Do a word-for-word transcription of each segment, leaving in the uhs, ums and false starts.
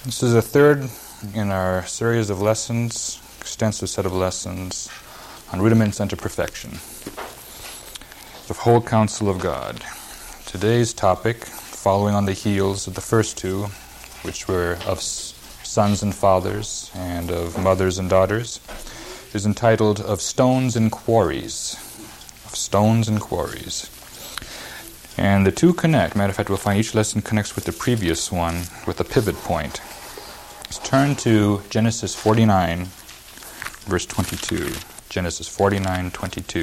This is the third in our series of lessons, extensive set of lessons on rudiments unto perfection, the whole counsel of God. Today's topic, following on the heels of the first two, which were of sons and fathers and of mothers and daughters, is entitled Of Stones and Quarries. Of Stones and Quarries. And the two connect. Matter of fact, we'll find each lesson connects with the previous one with a pivot point. Let's turn to Genesis forty-nine, verse twenty-two. Genesis forty-nine, twenty-two.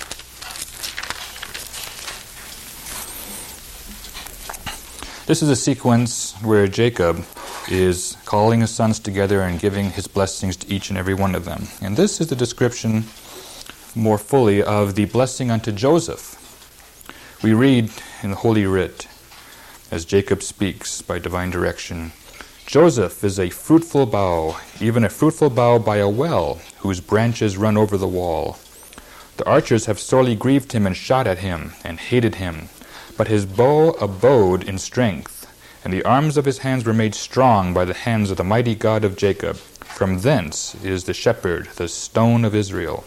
This is a sequence where Jacob is calling his sons together and giving his blessings to each and every one of them. And this is the description more fully of the blessing unto Joseph. We read in the Holy Writ, as Jacob speaks by divine direction, Joseph is a fruitful bough, even a fruitful bough by a well, whose branches run over the wall. The archers have sorely grieved him and shot at him, and hated him. But his bow abode in strength, and the arms of his hands were made strong by the hands of the mighty God of Jacob. From thence is the shepherd, the stone of Israel.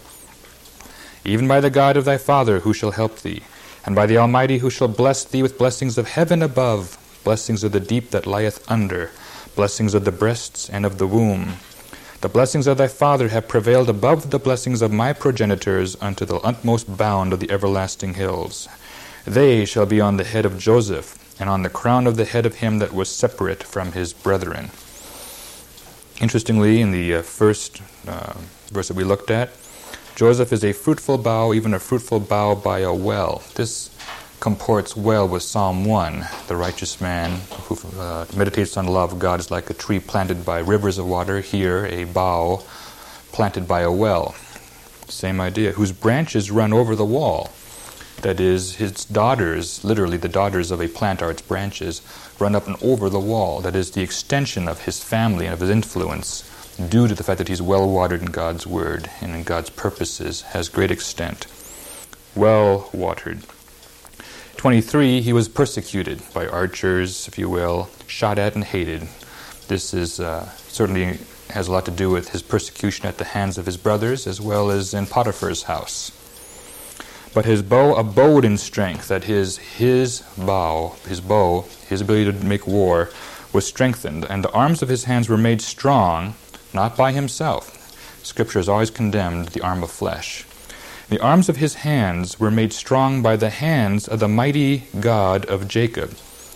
Even by the God of thy father, who shall help thee, and by the Almighty, who shall bless thee with blessings of heaven above, blessings of the deep that lieth under, blessings of the breasts and of the womb. The blessings of thy father have prevailed above the blessings of my progenitors unto the utmost bound of the everlasting hills. They shall be on the head of Joseph, and on the crown of the head of him that was separate from his brethren. Interestingly, in the uh, first uh, verse that we looked at, Joseph is a fruitful bough, even a fruitful bough by a well. This comports well with Psalm one. The righteous man who uh, meditates on the law of God is like a tree planted by rivers of water. Here, a bough planted by a well. Same idea. Whose branches run over the wall. That is, his daughters, literally the daughters of a plant are its branches, run up and over the wall. That is the extension of his family and of his influence, due to the fact that he's well-watered in God's word and in God's purposes, has great extent. Well-watered. twenty-three, he was persecuted by archers, if you will, shot at and hated. This is uh, certainly has a lot to do with his persecution at the hands of his brothers, as well as in Potiphar's house. But his bow abode in strength, that his, his bow, his bow, his ability to make war, was strengthened, and the arms of his hands were made strong, not by himself. Scripture has always condemned the arm of flesh. The arms of his hands were made strong by the hands of the mighty God of Jacob.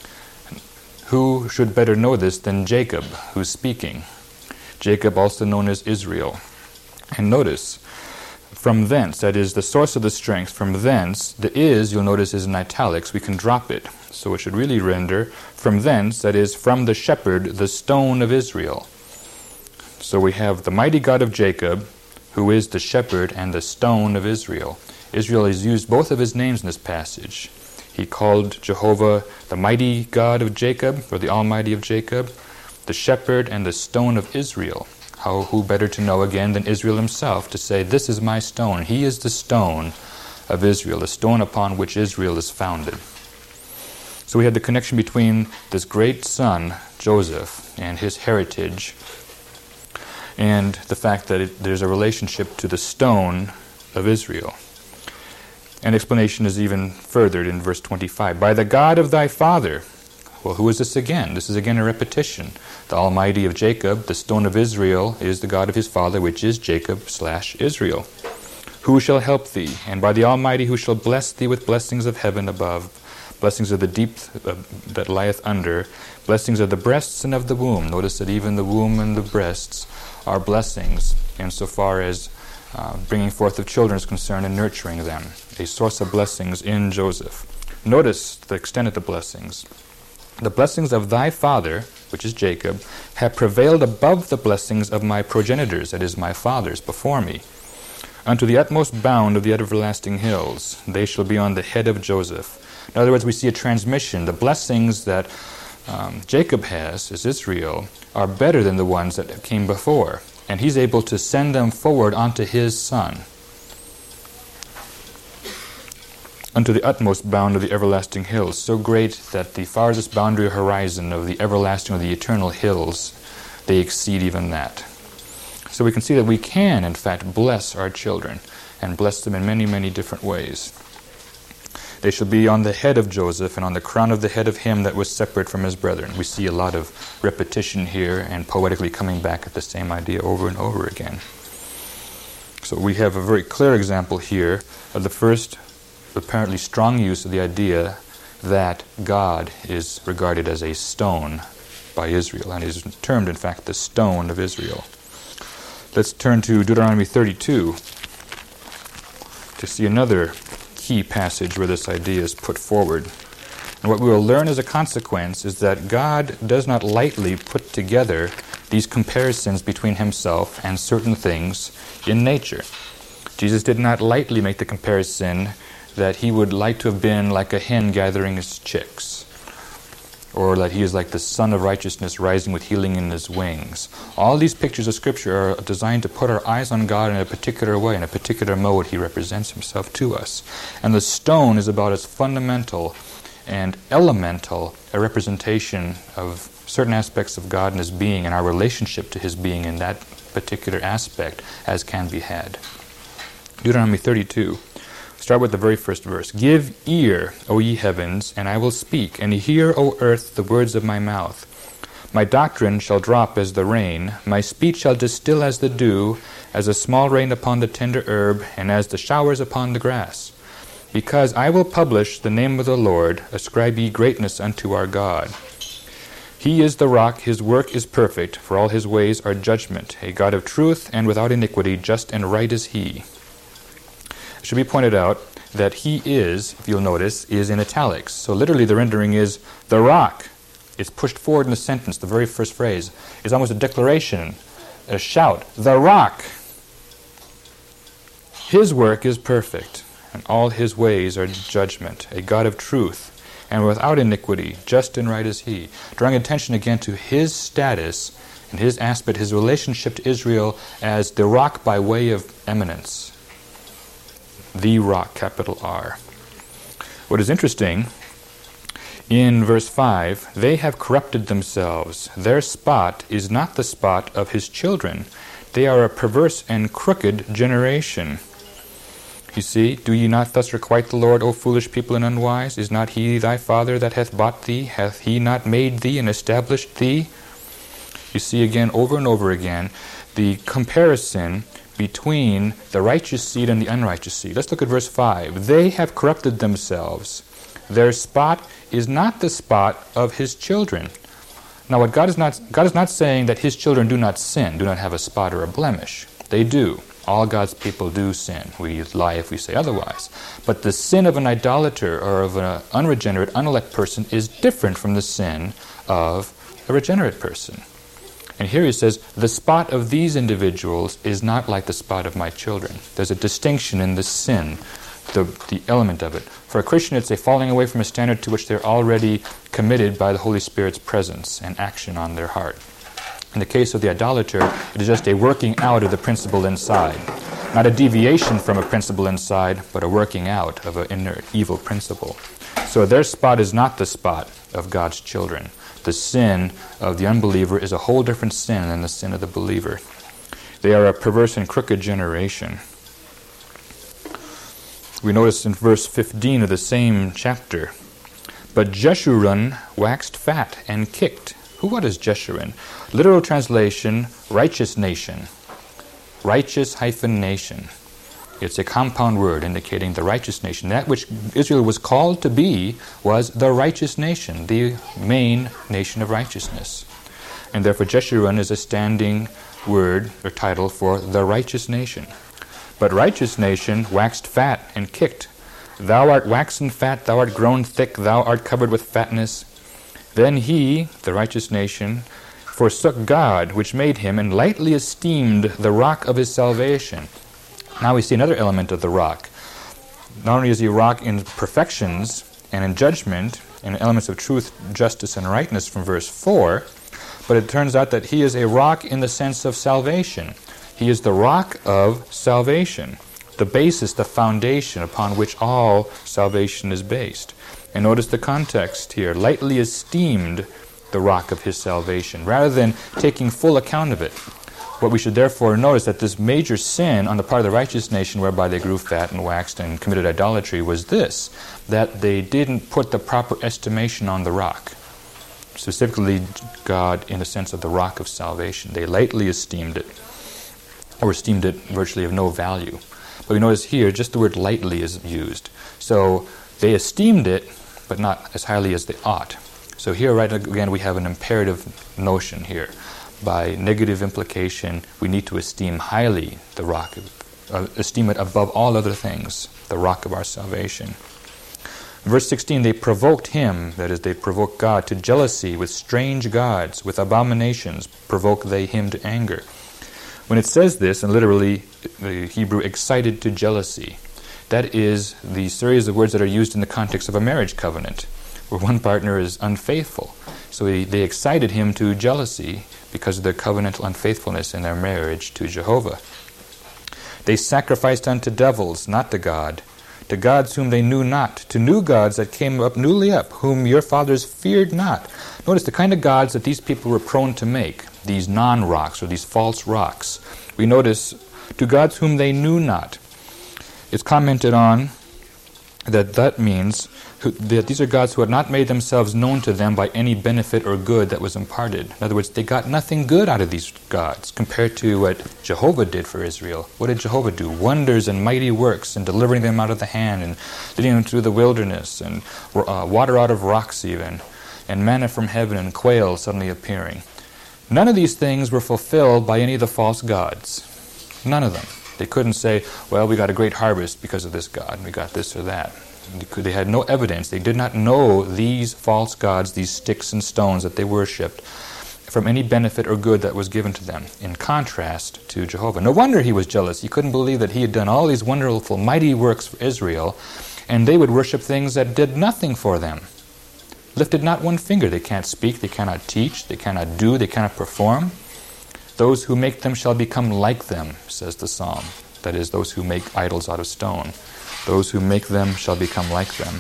Who should better know this than Jacob, who's speaking? Jacob, also known as Israel. And notice, from thence, that is the source of the strength, from thence, the is, you'll notice, is in italics. We can drop it. So it should really render, from thence, that is, from the shepherd, the stone of Israel. So we have the mighty God of Jacob, who is the shepherd and the stone of Israel. Israel has used both of his names in this passage. He called Jehovah the mighty God of Jacob, or the Almighty of Jacob, the shepherd and the stone of Israel. How, who better to know again than Israel himself to say, this is my stone. He is the stone of Israel, the stone upon which Israel is founded. So we have the connection between this great son, Joseph, and his heritage, and the fact that it, there's a relationship to the stone of Israel. An explanation is even furthered in verse twenty-five. By the God of thy father. Well, who is this again? This is again a repetition. The Almighty of Jacob, the stone of Israel, is the God of his father, which is Jacob slash Israel. Who shall help thee? And by the Almighty, who shall bless thee with blessings of heaven above, blessings of the deep uh, that lieth under, blessings of the breasts and of the womb. Notice that even the womb and the breasts are blessings insofar as uh, bringing forth of children is concerned and nurturing them. A source of blessings in Joseph. Notice the extent of the blessings. The blessings of thy father, which is Jacob, have prevailed above the blessings of my progenitors, that is, my fathers, before me. Unto the utmost bound of the everlasting hills, they shall be on the head of Joseph. In other words, we see a transmission. The blessings that um, Jacob has, as Israel, are better than the ones that came before. And he's able to send them forward onto his son. unto the utmost bound of the everlasting hills, so great that the farthest boundary horizon of the everlasting or the eternal hills they exceed even that. So we can see that we can, in fact, bless our children, and bless them in many, many different ways. They shall be on the head of Joseph, and on the crown of the head of him that was separate from his brethren. We see a lot of repetition here, and poetically coming back at the same idea over and over again. So we have a very clear example here of the first apparently strong use of the idea that God is regarded as a stone by Israel, and is termed, in fact, the stone of Israel. Let's turn to Deuteronomy thirty-two to see another key passage where this idea is put forward. And what we will learn as a consequence is that God does not lightly put together these comparisons between himself and certain things in nature. Jesus did not lightly make the comparison that he would like to have been like a hen gathering its chicks, or that he is like the Son of Righteousness rising with healing in his wings. All these pictures of Scripture are designed to put our eyes on God in a particular way, in a particular mode. He represents himself to us. And the stone is about as fundamental and elemental a representation of certain aspects of God and his being and our relationship to his being in that particular aspect as can be had. Deuteronomy thirty-two. Start with the very first verse. Give ear, O ye heavens, and I will speak, and hear, O earth, the words of my mouth. My doctrine shall drop as the rain, my speech shall distill as the dew, as a small rain upon the tender herb, and as the showers upon the grass. Because I will publish the name of the Lord, ascribe ye greatness unto our God. He is the rock, his work is perfect, for all his ways are judgment. A God of truth and without iniquity, just and right is he. It should be pointed out that he is, if you'll notice, is in italics. So literally the rendering is the rock. It's pushed forward in the sentence. The very first phrase is almost a declaration, a shout. The rock. His work is perfect, and all his ways are judgment. A God of truth and without iniquity, just and right is he. Drawing attention again to his status and his aspect, his relationship to Israel as the rock by way of eminence. The rock, capital R. What is interesting, in verse five, they have corrupted themselves. Their spot is not the spot of his children. They are a perverse and crooked generation. You see, do ye not thus requite the Lord, O foolish people and unwise? Is not he thy father that hath bought thee? Hath he not made thee and established thee? You see again, over and over again, the comparison between the righteous seed and the unrighteous seed. Let's look at verse five. They have corrupted themselves. Their spot is not the spot of his children. Now, what God is not God is not saying that his children do not sin, do not have a spot or a blemish. They do. All God's people do sin. We lie if we say otherwise. But the sin of an idolater or of an unregenerate, unelect person is different from the sin of a regenerate person. And here he says, the spot of these individuals is not like the spot of my children. There's a distinction in the sin, the, the element of it. For a Christian, it's a falling away from a standard to which they're already committed by the Holy Spirit's presence and action on their heart. In the case of the idolater, it is just a working out of the principle inside. Not a deviation from a principle inside, but a working out of an inner evil principle. So their spot is not the spot of God's children. The sin of the unbeliever is a whole different sin than the sin of the believer. They are a perverse and crooked generation. We notice in verse fifteen of the same chapter, but Jeshurun waxed fat and kicked. Who, what is Jeshurun? Literal translation, righteous nation. Righteous hyphen nation. It's a compound word indicating the righteous nation. That which Israel was called to be was the righteous nation, the main nation of righteousness. And therefore Jeshurun is a standing word or title for the righteous nation. But righteous nation waxed fat and kicked. Thou art waxen fat, thou art grown thick, thou art covered with fatness. Then he, the righteous nation, forsook God, which made him, and lightly esteemed the rock of his salvation. Now we see another element of the rock. Not only is he a rock in perfections and in judgment and elements of truth, justice, and rightness from verse four, but it turns out that he is a rock in the sense of salvation. He is the rock of salvation, the basis, the foundation upon which all salvation is based. And notice the context here. Lightly esteemed the rock of his salvation, rather than taking full account of it. What we should therefore notice that this major sin on the part of the righteous nation, whereby they grew fat and waxed and committed idolatry, was this, that they didn't put the proper estimation on the rock. Specifically, God in the sense of the rock of salvation. They lightly esteemed it, or esteemed it virtually of no value. But we notice here, just the word lightly is used. So they esteemed it, but not as highly as they ought. So here, right again, we have an imperative notion here. By negative implication, we need to esteem highly the rock, uh, esteem it above all other things, the rock of our salvation. Verse sixteen, they provoked him, that is, they provoked God, to jealousy with strange gods, with abominations provoke they him to anger. When it says this, and literally the Hebrew excited to jealousy, that is the series of words that are used in the context of a marriage covenant, where one partner is unfaithful. So he, they excited him to jealousy because of their covenantal unfaithfulness in their marriage to Jehovah. They sacrificed unto devils, not to God, to gods whom they knew not, to new gods that came up newly up, whom your fathers feared not. Notice the kind of gods that these people were prone to make, these non-rocks or these false rocks. We notice, to gods whom they knew not. It's commented on that that means who, that these are gods who had not made themselves known to them by any benefit or good that was imparted. In other words, they got nothing good out of these gods compared to what Jehovah did for Israel. What did Jehovah do? Wonders and mighty works, and delivering them out of the hand, and leading them through the wilderness, and uh, water out of rocks even, and manna from heaven, and quail suddenly appearing. None of these things were fulfilled by any of the false gods. None of them. They couldn't say, well, we got a great harvest because of this god, we got this or that. They had no evidence. They did not know these false gods, these sticks and stones that they worshipped, from any benefit or good that was given to them, in contrast to Jehovah. No wonder he was jealous. He couldn't believe that he had done all these wonderful, mighty works for Israel, and they would worship things that did nothing for them. Lifted not one finger. They can't speak, they cannot teach, they cannot do, they cannot perform. Those who make them shall become like them, says the psalm. That is, those who make idols out of stone. Those who make them shall become like them.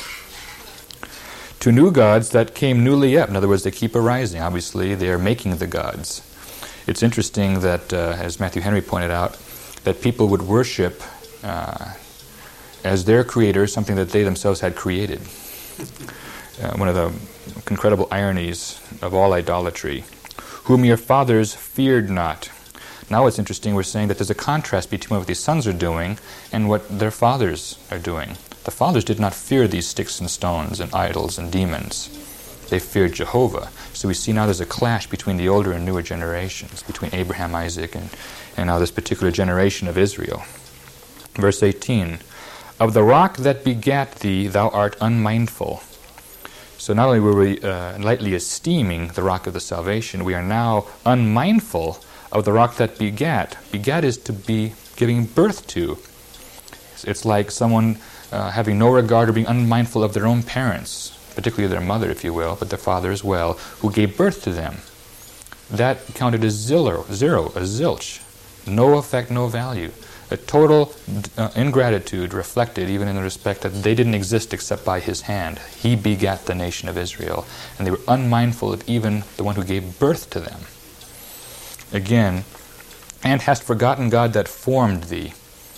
To new gods that came newly up. In other words, they keep arising. Obviously, they are making the gods. It's interesting that, uh, as Matthew Henry pointed out, that people would worship uh, as their creator something that they themselves had created. Uh, one of the incredible ironies of all idolatry. Whom your fathers feared not. Now it's interesting, we're saying that there's a contrast between what these sons are doing and what their fathers are doing. The fathers did not fear these sticks and stones and idols and demons. They feared Jehovah. So we see now there's a clash between the older and newer generations, between Abraham, Isaac, and, and now this particular generation of Israel. Verse eighteen, of the rock that begat thee thou art unmindful. So not only were we uh, lightly esteeming the rock of the salvation, we are now unmindful of the rock that begat. Begat is to be giving birth to. It's like someone uh, having no regard or being unmindful of their own parents, particularly their mother, if you will, but their father as well, who gave birth to them. That counted as zero, zero, a zilch. No effect, no value. A total uh, ingratitude reflected even in the respect that they didn't exist except by his hand. He begat the nation of Israel, and they were unmindful of even the one who gave birth to them. Again, and hast forgotten God that formed thee.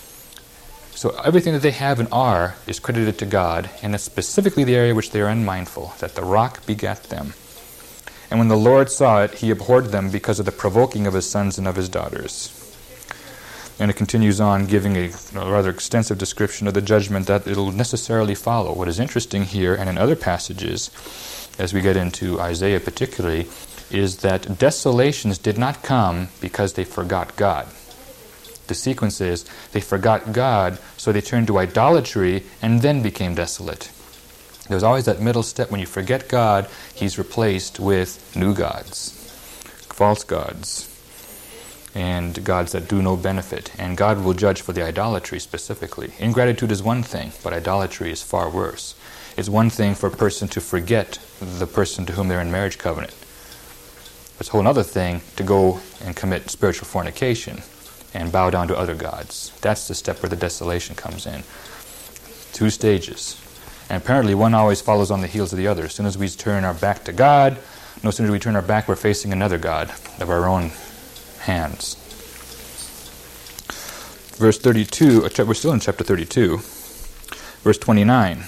So everything that they have and are is credited to God, and it's specifically the area which they are unmindful, that the rock begat them. And when the Lord saw it, he abhorred them because of the provoking of his sons and of his daughters. And it continues on, giving a, a rather extensive description of the judgment that it will necessarily follow. What is interesting here, and in other passages, as we get into Isaiah particularly, is that desolations did not come because they forgot God. The sequence is, they forgot God, so they turned to idolatry and then became desolate. There's always that middle step. When you forget God, he's replaced with new gods, false gods, and gods that do no benefit. And God will judge for the idolatry specifically. Ingratitude is one thing, but idolatry is far worse. It's one thing for a person to forget the person to whom they're in marriage covenant. It's a whole other thing to go and commit spiritual fornication and bow down to other gods. That's the step where the desolation comes in. Two stages. And apparently one always follows on the heels of the other. As soon as we turn our back to God, No sooner do we turn our back, we're facing another god of our own hands. Verse thirty-two, we're still in chapter thirty-two, verse twenty-nine.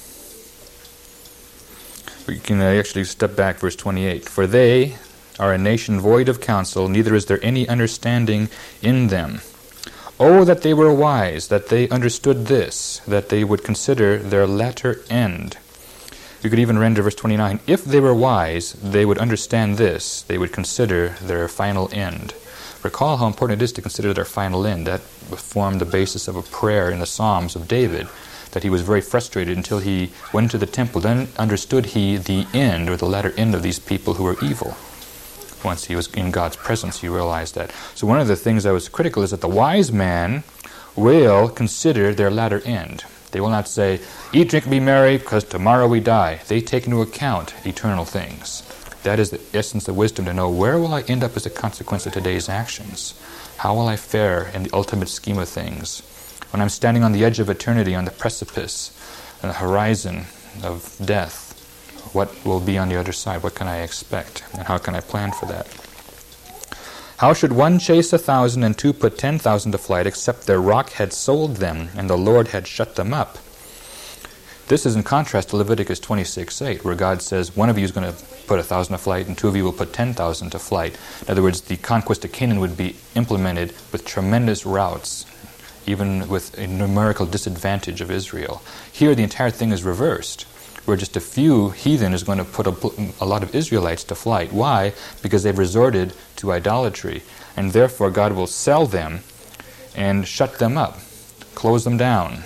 We can actually step back, verse twenty-eight. For they are a nation void of counsel, neither is there any understanding in them. Oh, that they were wise, that they understood this, that they would consider their latter end. You could even render verse twenty-nine, if they were wise, they would understand this, they would consider their final end. Recall how important it is to consider their final end. That formed the basis of a prayer in the Psalms of David, that he was very frustrated until he went to the temple. Then understood he the end, or the latter end of these people who were evil. Once he was in God's presence, he realized that. So one of the things that was critical is that the wise man will consider their latter end. They will not say, eat, drink, be merry, because tomorrow we die. They take into account eternal things. That is the essence of wisdom, to know where will I end up as a consequence of today's actions? How will I fare in the ultimate scheme of things? When I'm standing on the edge of eternity, on the precipice, on the horizon of death, what will be on the other side? What can I expect? And how can I plan for that? How should one chase a thousand and two put ten thousand to flight, except their rock had sold them, and the Lord had shut them up? This is in contrast to Leviticus twenty-six eight, where God says, one of you is going to put a thousand to flight, and two of you will put ten thousand to flight. In other words, the conquest of Canaan would be implemented with tremendous routes, even with a numerical disadvantage of Israel. Here, the entire thing is reversed, where just a few heathen is going to put a, a lot of Israelites to flight. Why? Because they've resorted to idolatry, and therefore God will sell them and shut them up, close them down.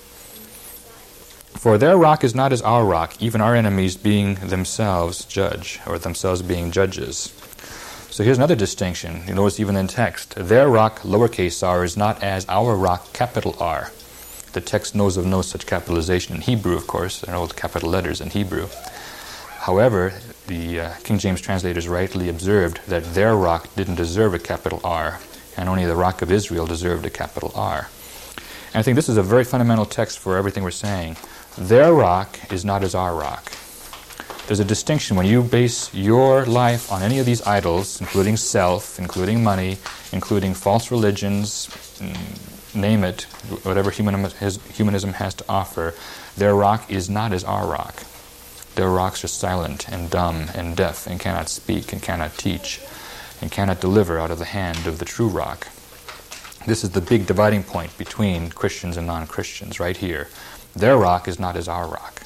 For their rock is not as our rock, even our enemies being themselves judge, or themselves being judges. So here's another distinction. You notice even in text, their rock, lowercase r, is not as our rock, capital R. The text knows of no such capitalization in Hebrew, of course. There are no capital letters in Hebrew. However, the uh, King James translators rightly observed that their rock didn't deserve a capital R, and only the rock of Israel deserved a capital R. And I think this is a very fundamental text for everything we're saying. Their rock is not as our rock. There's a distinction when you base your life on any of these idols, including self, including money, including false religions, name it, whatever humanism has to offer. Their rock is not as our rock. Their rocks are silent and dumb and deaf and cannot speak and cannot teach and cannot deliver out of the hand of the true rock. This is the big dividing point between Christians and non-Christians right here. Their rock is not as our rock.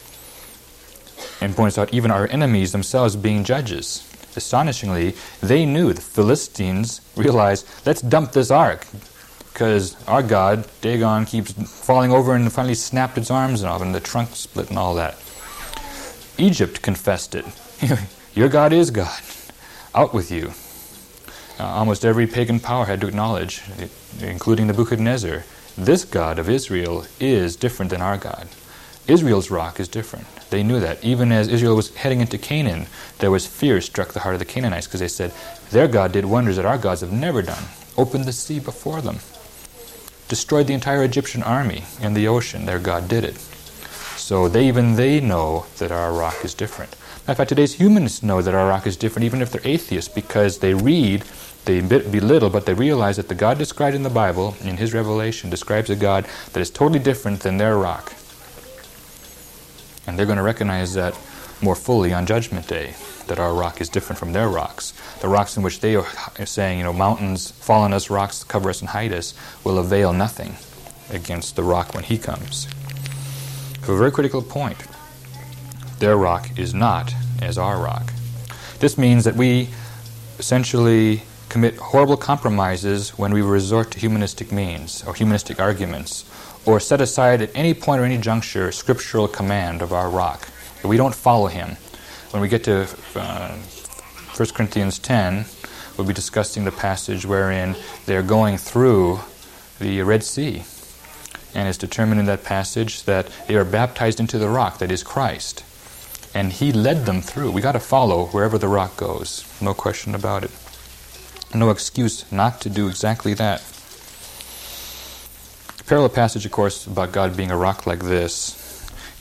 And points out even our enemies themselves being judges. Astonishingly, they knew, the Philistines realized, let's dump this ark, because our God, Dagon, keeps falling over and finally snapped its arms off and the trunk split and all that. Egypt confessed it. Your God is God. Out with you. Uh, almost every pagan power had to acknowledge, including Nebuchadnezzar, this God of Israel is different than our God. Israel's rock is different. They knew that. Even as Israel was heading into Canaan, there was fear struck the heart of the Canaanites, because they said, their God did wonders that our gods have never done. Opened the sea before them. Destroyed the entire Egyptian army in the ocean. Their God did it. So they even they know that our rock is different. In fact, today's humanists know that our rock is different, even if they're atheists, because they read, they belittle, but they realize that the God described in the Bible, in His revelation, describes a God that is totally different than their rock. And they're going to recognize that more fully on Judgment Day, that our rock is different from their rocks. The rocks in which they are saying, you know, mountains fall on us, rocks cover us and hide us, will avail nothing against the rock when He comes. A very critical point. Their rock is not as our rock. This means that we essentially commit horrible compromises when we resort to humanistic means or humanistic arguments, or set aside at any point or any juncture scriptural command of our rock. If we don't follow Him. When we get to uh, First Corinthians ten, we'll be discussing the passage wherein they're going through the Red Sea. And it's determined in that passage that they are baptized into the rock, that is Christ. And He led them through. We got to follow wherever the rock goes. No question about it. No excuse not to do exactly that. The parallel passage, of course, about God being a rock like this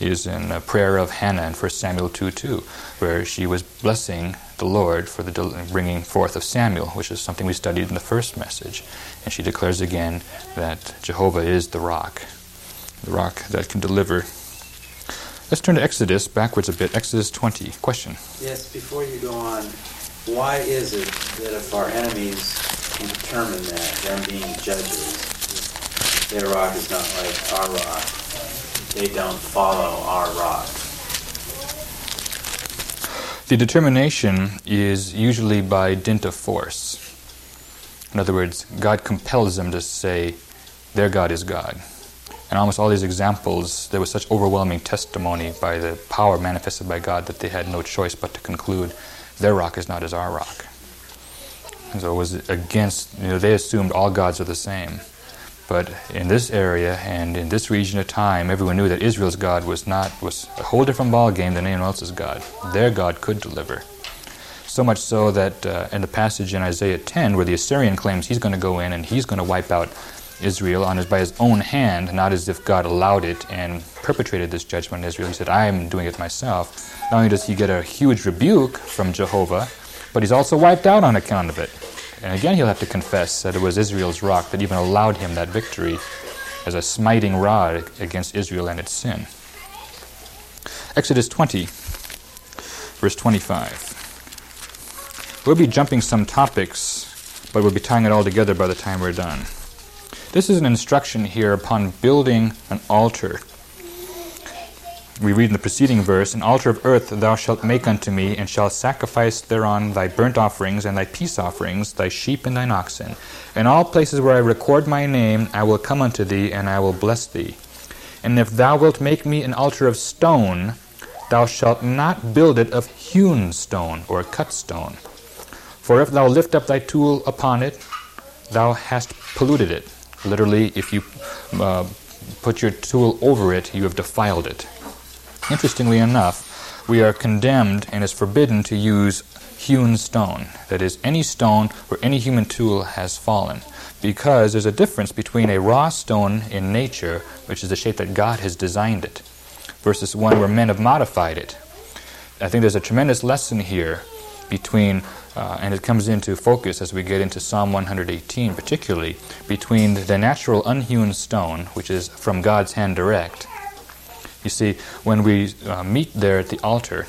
is in a prayer of Hannah in First Samuel two two, where she was blessing the Lord for the del- bringing forth of Samuel, which is something we studied in the first message. And she declares again that Jehovah is the rock, the rock that can deliver. Let's turn to Exodus, backwards a bit. Exodus twenty. Question? Yes, before you go on, why is it that if our enemies can determine that, them being judges, their rock is not like our rock, they don't follow our rock? The determination is usually by dint of force. In other words, God compels them to say, their God is God. And almost all these examples, there was such overwhelming testimony by the power manifested by God that they had no choice but to conclude, their rock is not as our rock. And so it was against, you know, they assumed all gods are the same. But in this area and in this region of time, everyone knew that Israel's God was not was a whole different ballgame than anyone else's God. Their God could deliver. So much so that uh, in the passage in Isaiah ten, where the Assyrian claims he's going to go in and he's going to wipe out Israel on his, by his own hand, not as if God allowed it and perpetrated this judgment on Israel. He said, I am doing it myself. Not only does he get a huge rebuke from Jehovah, but he's also wiped out on account of it. And again, he'll have to confess that it was Israel's rock that even allowed him that victory as a smiting rod against Israel and its sin. Exodus twenty, verse twenty-five. We'll be jumping some topics, but we'll be tying it all together by the time we're done. This is an instruction here upon building an altar. We read in the preceding verse, an altar of earth thou shalt make unto me, and shalt sacrifice thereon thy burnt offerings and thy peace offerings, thy sheep and thine oxen. In all places where I record my name, I will come unto thee, and I will bless thee. And if thou wilt make me an altar of stone, thou shalt not build it of hewn stone or cut stone. For if thou lift up thy tool upon it, thou hast polluted it. Literally, if you uh, put your tool over it, you have defiled it. Interestingly enough, we are condemned and is forbidden to use hewn stone. That is, any stone where any human tool has fallen. Because there's a difference between a raw stone in nature, which is the shape that God has designed it, versus one where men have modified it. I think there's a tremendous lesson here between, uh, and it comes into focus as we get into Psalm one eighteen particularly, between the natural unhewn stone, which is from God's hand direct. You see, when we uh, meet there at the altar,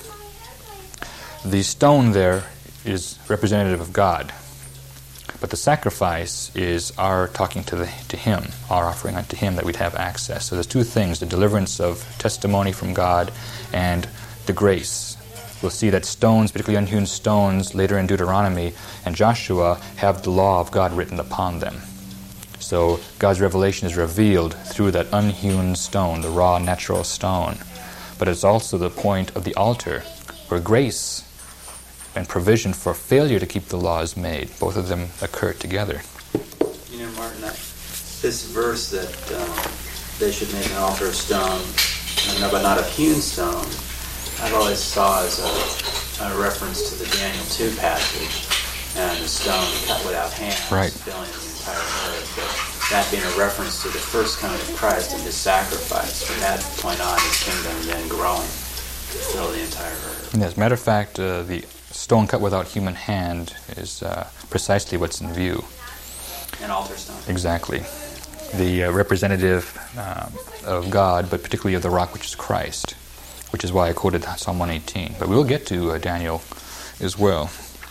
the stone there is representative of God. But the sacrifice is our talking to the, to Him, our offering unto Him that we'd have access. So there's two things, the deliverance of testimony from God and the grace. We'll see that stones, particularly unhewn stones, later in Deuteronomy and Joshua, have the law of God written upon them. So God's revelation is revealed through that unhewn stone, the raw natural stone. But it's also the point of the altar, where grace and provision for failure to keep the law is made. Both of them occur together. You know, Martin, I, this verse that um, they should make an altar of stone, but not of hewn stone, I've always saw as a, a reference to the Daniel two passage, and the stone cut without hands, right, filling the entire earth. But that being a reference to the first coming of Christ and His sacrifice. From that point on, His kingdom then growing to fill the entire earth. And as a matter of fact, uh, the stone cut without human hand is uh, precisely what's in view. An altar stone. Exactly. The uh, representative uh, of God, but particularly of the rock which is Christ, which is why I quoted Psalm one eighteen. But we'll get to uh, Daniel as well.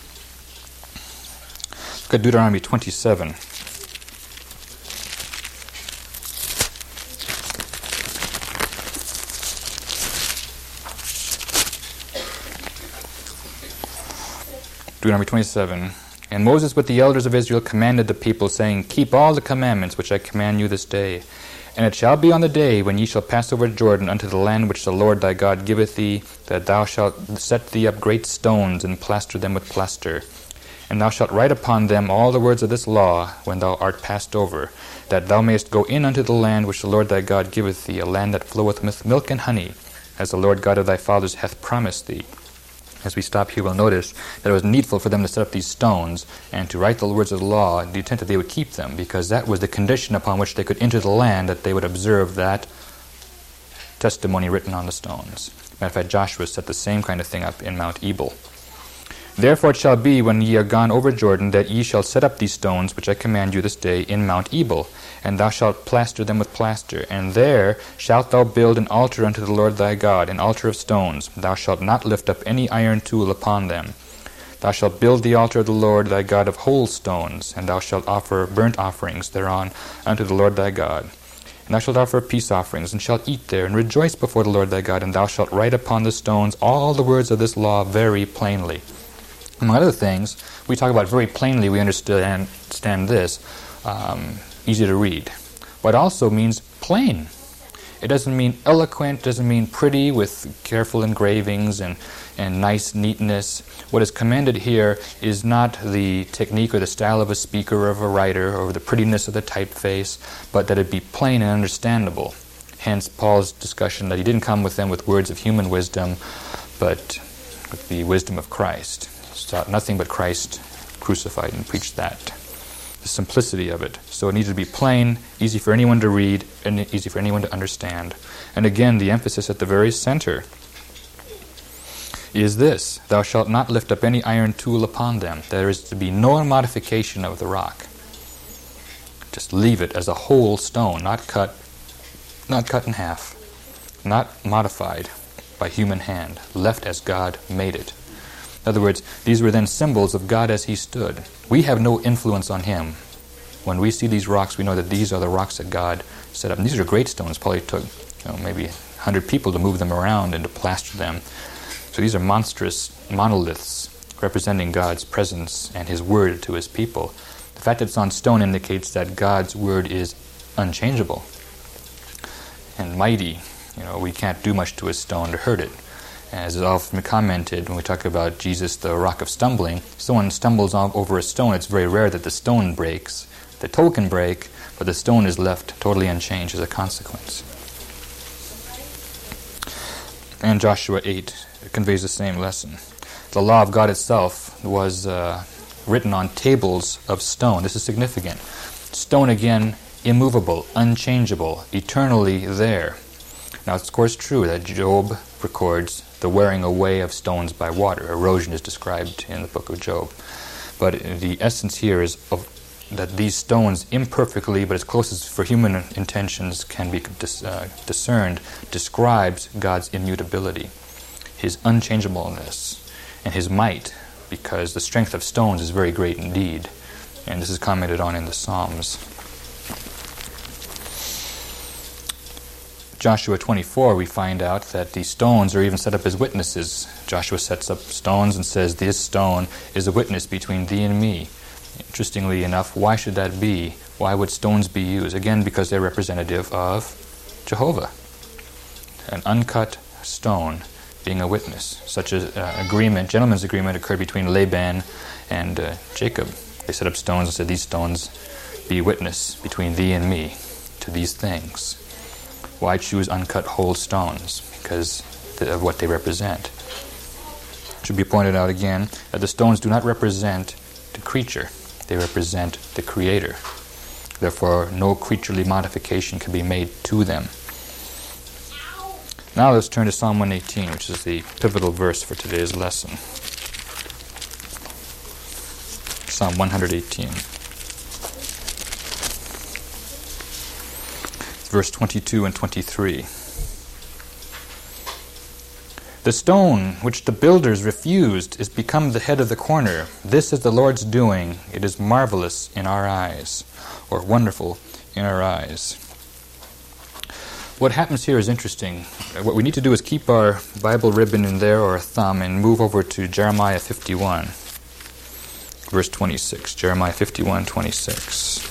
Look at Deuteronomy twenty-seven. Deuteronomy twenty-seven. And Moses with the elders of Israel commanded the people, saying, Keep all the commandments which I command you this day. And it shall be on the day when ye shall pass over Jordan unto the land which the Lord thy God giveth thee, that thou shalt set thee up great stones, and plaster them with plaster. And thou shalt write upon them all the words of this law when thou art passed over, that thou mayest go in unto the land which the Lord thy God giveth thee, a land that floweth with milk and honey, as the Lord God of thy fathers hath promised thee. As we stop here, we'll notice that it was needful for them to set up these stones and to write the words of the law in the intent that they would keep them, because that was the condition upon which they could enter the land, that they would observe that testimony written on the stones. Matter of fact, Joshua set the same kind of thing up in Mount Ebal. Therefore it shall be, when ye are gone over Jordan, that ye shall set up these stones, which I command you this day, in Mount Ebal, and thou shalt plaster them with plaster. And there shalt thou build an altar unto the Lord thy God, an altar of stones. Thou shalt not lift up any iron tool upon them. Thou shalt build the altar of the Lord thy God of whole stones, and thou shalt offer burnt offerings thereon unto the Lord thy God. And thou shalt offer peace offerings, and shalt eat there, and rejoice before the Lord thy God, and thou shalt write upon the stones all the words of this law very plainly. Among other things, we talk about very plainly, we understand, understand this, um, easy to read. But it also means plain. It doesn't mean eloquent, doesn't mean pretty with careful engravings and, and nice neatness. What is commanded here is not the technique or the style of a speaker or of a writer or the prettiness of the typeface, but that it be plain and understandable. Hence Paul's discussion that he didn't come with them with words of human wisdom, but with the wisdom of Christ. Taught nothing but Christ crucified and preached that. The simplicity of it. So it needed to be plain, easy for anyone to read, and easy for anyone to understand. And again, the emphasis at the very center is this: thou shalt not lift up any iron tool upon them. There is to be no modification of the rock. Just leave it as a whole stone, not cut, not cut in half, not modified by human hand, left as God made it. In other words, these were then symbols of God as he stood. We have no influence on him. When we see these rocks, we know that these are the rocks that God set up. And these are great stones. Probably took you know, maybe one hundred people to move them around and to plaster them. So these are monstrous monoliths representing God's presence and his word to his people. The fact that it's on stone indicates that God's word is unchangeable and mighty. You know, we can't do much to a stone to hurt it. As is often commented when we talk about Jesus, the rock of stumbling, if someone stumbles over a stone, it's very rare that the stone breaks. The toe can break, but the stone is left totally unchanged as a consequence. And Joshua eight conveys the same lesson. The law of God itself was uh, written on tables of stone. This is significant. Stone, again, immovable, unchangeable, eternally there. Now, it's of course true that Job records the wearing away of stones by water. Erosion is described in the book of Job. But the essence here is of, that these stones imperfectly, but as close as for human intentions can be dis, uh, discerned, describes God's immutability, his unchangeableness, and his might, because the strength of stones is very great indeed. And this is commented on in the Psalms. Joshua twenty-four, we find out that the stones are even set up as witnesses. Joshua sets up stones and says, this stone is a witness between thee and me. Interestingly enough, why should that be? Why would stones be used? Again, because they're representative of Jehovah. An uncut stone being a witness. Such an uh, agreement, gentleman's agreement, occurred between Laban and uh, Jacob. They set up stones and said, these stones be witness between thee and me to these things. Why choose uncut whole stones? Because of what they represent. It should be pointed out again that the stones do not represent the creature. They represent the Creator. Therefore, no creaturely modification can be made to them. Now let's turn to Psalm one eighteen, which is the pivotal verse for today's lesson. Psalm one eighteen. Verse twenty-two and twenty-three. The stone which the builders refused is become the head of the corner. This is the Lord's doing. It is marvelous in our eyes, or wonderful in our eyes. What happens here is interesting. What we need to do is keep our Bible ribbon in there, or a thumb, and move over to Jeremiah fifty-one, verse twenty-six. Jeremiah fifty-one, twenty-six.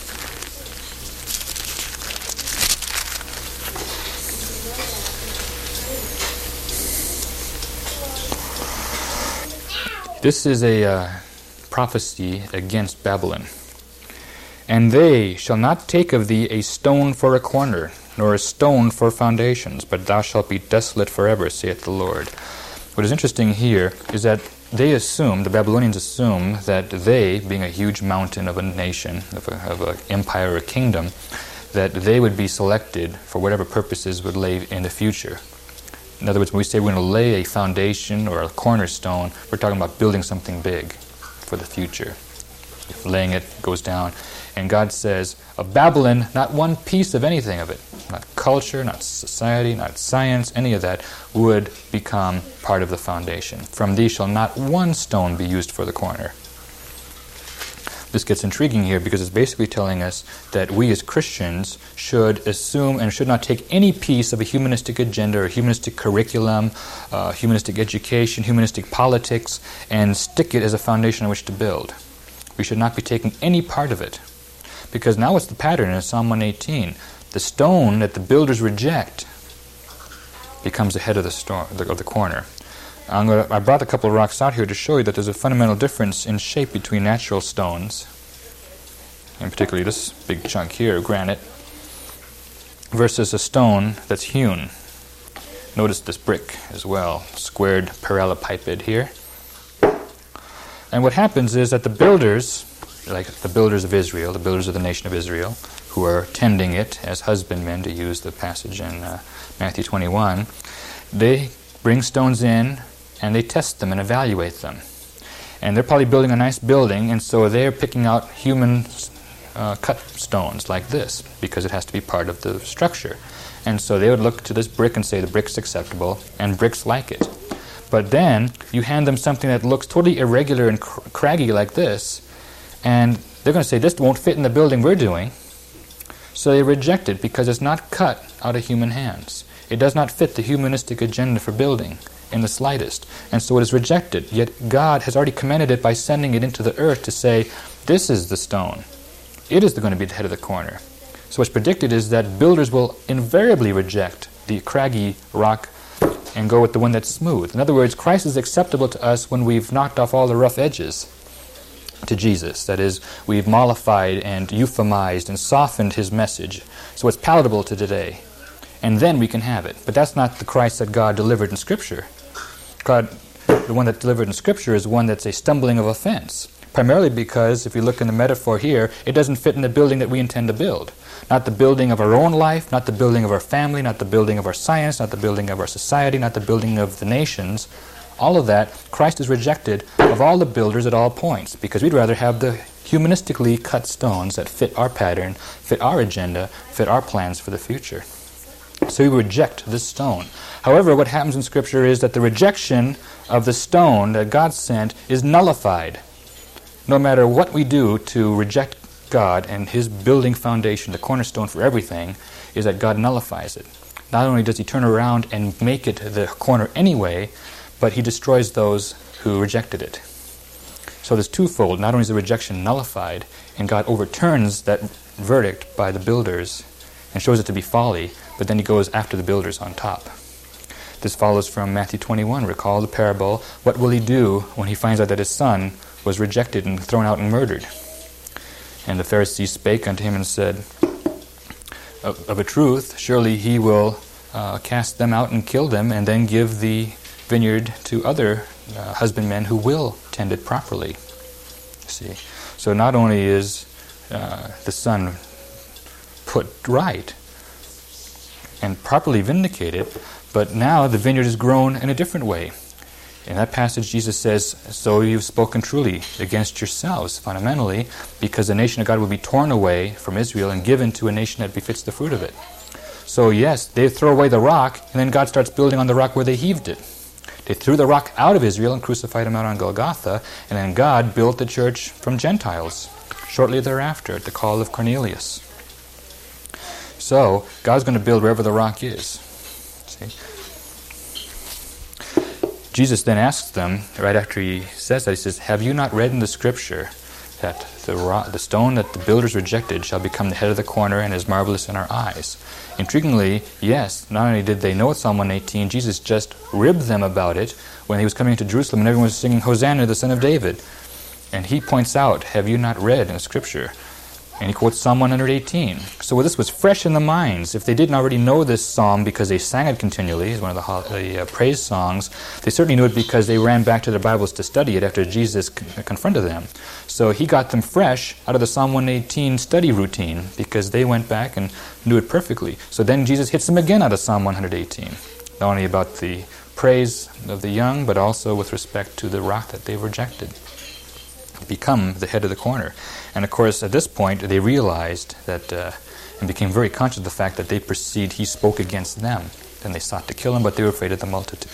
This is a uh, prophecy against Babylon. And they shall not take of thee a stone for a corner, nor a stone for foundations, but thou shalt be desolate forever, saith the Lord. What is interesting here is that they assume, the Babylonians assume, that they, being a huge mountain of a nation, of an of a empire or a kingdom, that they would be selected for whatever purposes would lay in the future. In other words, when we say we're going to lay a foundation or a cornerstone, we're talking about building something big for the future. If laying it goes down. And God says, of Babylon, not one piece of anything of it, not culture, not society, not science, any of that, would become part of the foundation. From thee shall not one stone be used for the corner. This gets intriguing here because it's basically telling us that we as Christians should assume and should not take any piece of a humanistic agenda or humanistic curriculum, uh, humanistic education, humanistic politics, and stick it as a foundation on which to build. We should not be taking any part of it. Because now what's the pattern in Psalm one eighteen? The stone that the builders reject becomes the head of the, sto- of the corner. I'm gonna, I brought a couple of rocks out here to show you that there's a fundamental difference in shape between natural stones, and particularly this big chunk here, granite, versus a stone that's hewn. Notice this brick as well, squared parallelepiped here. And what happens is that the builders, like the builders of Israel, the builders of the nation of Israel, who are tending it as husbandmen, to use the passage in uh, Matthew twenty-one, they bring stones in and they test them and evaluate them. And they're probably building a nice building, and so they're picking out human uh, cut stones like this, because it has to be part of the structure. And so they would look to this brick and say the brick's acceptable, and bricks like it. But then you hand them something that looks totally irregular and cr- craggy like this, and they're going to say, this won't fit in the building we're doing. So they reject it because it's not cut out of human hands. It does not fit the humanistic agenda for building in the slightest. And so it is rejected. Yet God has already commended it by sending it into the earth to say, this is the stone. It is going to be the head of the corner. So what's predicted is that builders will invariably reject the craggy rock and go with the one that's smooth. In other words, Christ is acceptable to us when we've knocked off all the rough edges to Jesus. That is, we've mollified and euphemized and softened his message so it's palatable to today. And then we can have it. But that's not the Christ that God delivered in Scripture. God, the one that delivered in Scripture is one that's a stumbling of offense. Primarily because, if you look in the metaphor here, it doesn't fit in the building that we intend to build. Not the building of our own life, not the building of our family, not the building of our science, not the building of our society, not the building of the nations. All of that, Christ is rejected of all the builders at all points, because we'd rather have the humanistically cut stones that fit our pattern, fit our agenda, fit our plans for the future. So we reject this stone. However, what happens in Scripture is that the rejection of the stone that God sent is nullified. No matter what we do to reject God and his building foundation, the cornerstone for everything, is that God nullifies it. Not only does he turn around and make it the corner anyway, but he destroys those who rejected it. So there's twofold. Not only is the rejection nullified, and God overturns that verdict by the builders and shows it to be folly, but then he goes after the builders on top. This follows from Matthew twenty-one. Recall the parable. What will he do when he finds out that his son was rejected and thrown out and murdered? And the Pharisees spake unto him and said, Of, of a truth, surely he will uh, cast them out and kill them, and then give the vineyard to other uh, husbandmen who will tend it properly. See, so not only is uh, the son put right and properly vindicated, but now the vineyard is grown in a different way. In that passage, Jesus says, so you've spoken truly against yourselves, fundamentally, because the nation of God will be torn away from Israel and given to a nation that befits the fruit of it. So yes, they throw away the rock, and then God starts building on the rock where they heaved it. They threw the rock out of Israel and crucified him out on Golgotha, and then God built the church from Gentiles shortly thereafter at the call of Cornelius. So God's going to build wherever the rock is. See? Jesus then asks them, right after he says that, he says, have you not read in the Scripture that the rock, the stone that the builders rejected shall become the head of the corner and is marvelous in our eyes? Intriguingly, yes, not only did they know it, Psalm one eighteen, Jesus just ribbed them about it when he was coming into Jerusalem and everyone was singing, Hosanna, the Son of David. And he points out, have you not read in the Scripture And he quotes Psalm one eighteen. So this was fresh in the minds. If they didn't already know this psalm because they sang it continually, it's one of the, ho- the uh, praise songs, they certainly knew it because they ran back to their Bibles to study it after Jesus c- confronted them. So he got them fresh out of the Psalm one eighteen study routine because they went back and knew it perfectly. So then Jesus hits them again out of Psalm one eighteen, not only about the praise of the young, but also with respect to the rock that they've rejected. Become the head of the corner. And of course, at this point, they realized that, uh, and became very conscious of the fact that they perceived he spoke against them. Then they sought to kill him, but they were afraid of the multitude.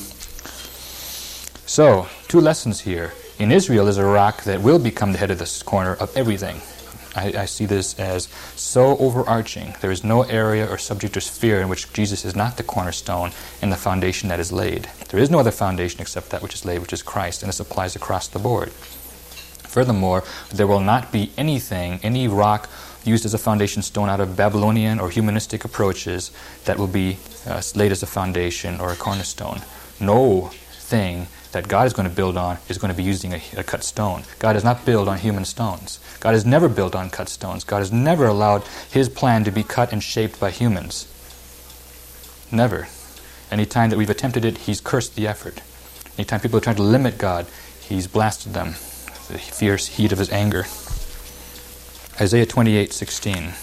So, two lessons here. In Israel is a rock that will become the head of this corner of everything. I, I see this as so overarching. There is no area or subject or sphere in which Jesus is not the cornerstone and the foundation that is laid. There is no other foundation except that which is laid, which is Christ, and this applies across the board. Furthermore, there will not be anything, any rock used as a foundation stone out of Babylonian or humanistic approaches that will be uh, laid as a foundation or a cornerstone. No thing that God is going to build on is going to be using a, a cut stone. God does not build on human stones. God has never built on cut stones. God has never allowed his plan to be cut and shaped by humans. Never. Any time that we've attempted it, he's cursed the effort. Any time people are trying to limit God, he's blasted them. The fierce heat of his anger. Isaiah twenty-eight sixteen.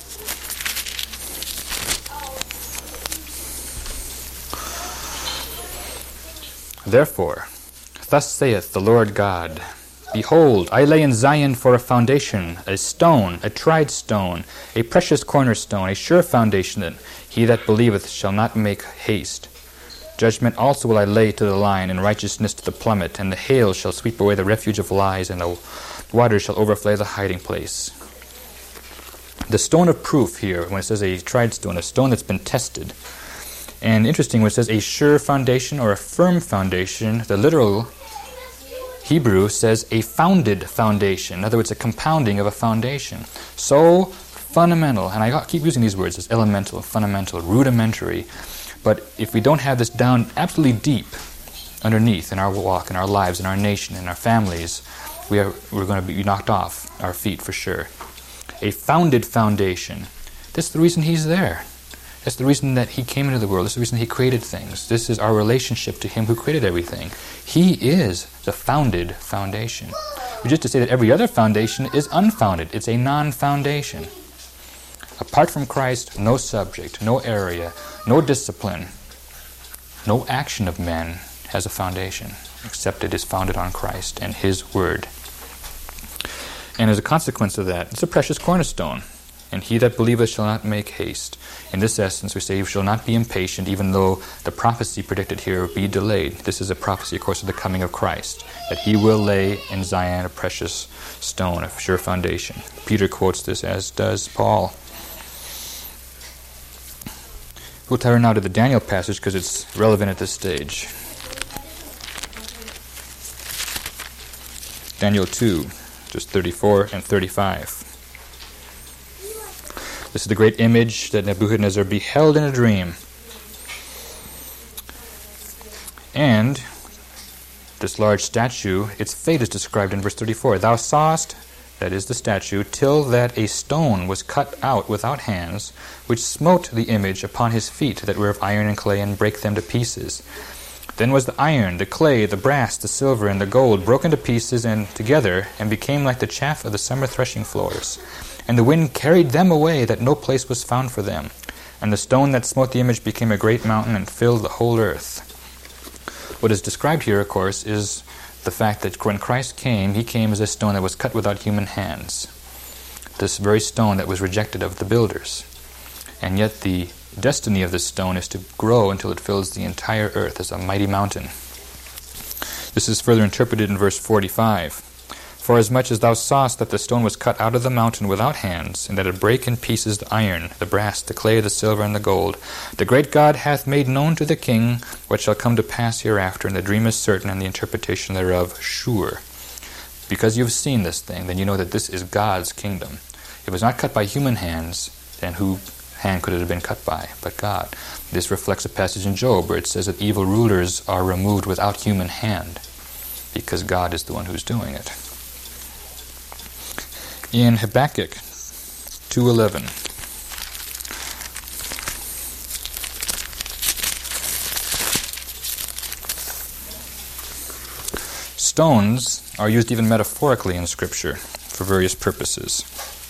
Therefore, thus saith the Lord God, Behold, I lay in Zion for a foundation, a stone, a tried stone, a precious cornerstone, a sure foundation. He that believeth shall not make haste. Judgment also will I lay to the line, and righteousness to the plummet, and the hail shall sweep away the refuge of lies, and the waters shall overflow the hiding place. The stone of proof here, when it says a tried stone, a stone that's been tested. And interesting, when it says a sure foundation or a firm foundation, the literal Hebrew says a founded foundation. In other words, a compounding of a foundation. So fundamental, and I keep using these words as elemental, fundamental, rudimentary. But if we don't have this down absolutely deep underneath in our walk, in our lives, in our nation, in our families, we are, we're going to be knocked off our feet for sure. A founded foundation. That's the reason he's there. That's the reason that he came into the world. That's the reason he created things. This is our relationship to him who created everything. He is the founded foundation. Which is to say that every other foundation is unfounded. It's a non-foundation. Apart from Christ, no subject, no area, no discipline, no action of men has a foundation, except it is founded on Christ and his word. And as a consequence of that, it's a precious cornerstone. And he that believeth shall not make haste. In this essence, we say, you shall not be impatient, even though the prophecy predicted here be delayed. This is a prophecy, of course, of the coming of Christ, that he will lay in Zion a precious stone, a sure foundation. Peter quotes this, as does Paul. We'll turn now to the Daniel passage because it's relevant at this stage. Daniel two, just thirty-four and thirty-five. This is the great image that Nebuchadnezzar beheld in a dream. And this large statue, its fate is described in verse thirty-four. Thou sawest, that is the statue, till that a stone was cut out without hands, which smote the image upon his feet that were of iron and clay, and brake them to pieces. Then was the iron, the clay, the brass, the silver, and the gold broken to pieces and together, and became like the chaff of the summer threshing floors. And the wind carried them away, that no place was found for them. And the stone that smote the image became a great mountain, and filled the whole earth. What is described here, of course, is the fact that when Christ came, he came as a stone that was cut without human hands. This very stone that was rejected of the builders. And yet the destiny of this stone is to grow until it fills the entire earth as a mighty mountain. This is further interpreted in verse forty-five. For as much as thou sawest that the stone was cut out of the mountain without hands, and that it brake in pieces the iron, the brass, the clay, the silver, and the gold, the great God hath made known to the king what shall come to pass hereafter, and the dream is certain, and the interpretation thereof sure. Because you have seen this thing, then you know that this is God's kingdom. If it was not cut by human hands, then who hand could it have been cut by but God? This reflects a passage in Job where it says that evil rulers are removed without human hand, because God is the one who's doing it. In Habakkuk two eleven. Stones are used even metaphorically in Scripture for various purposes.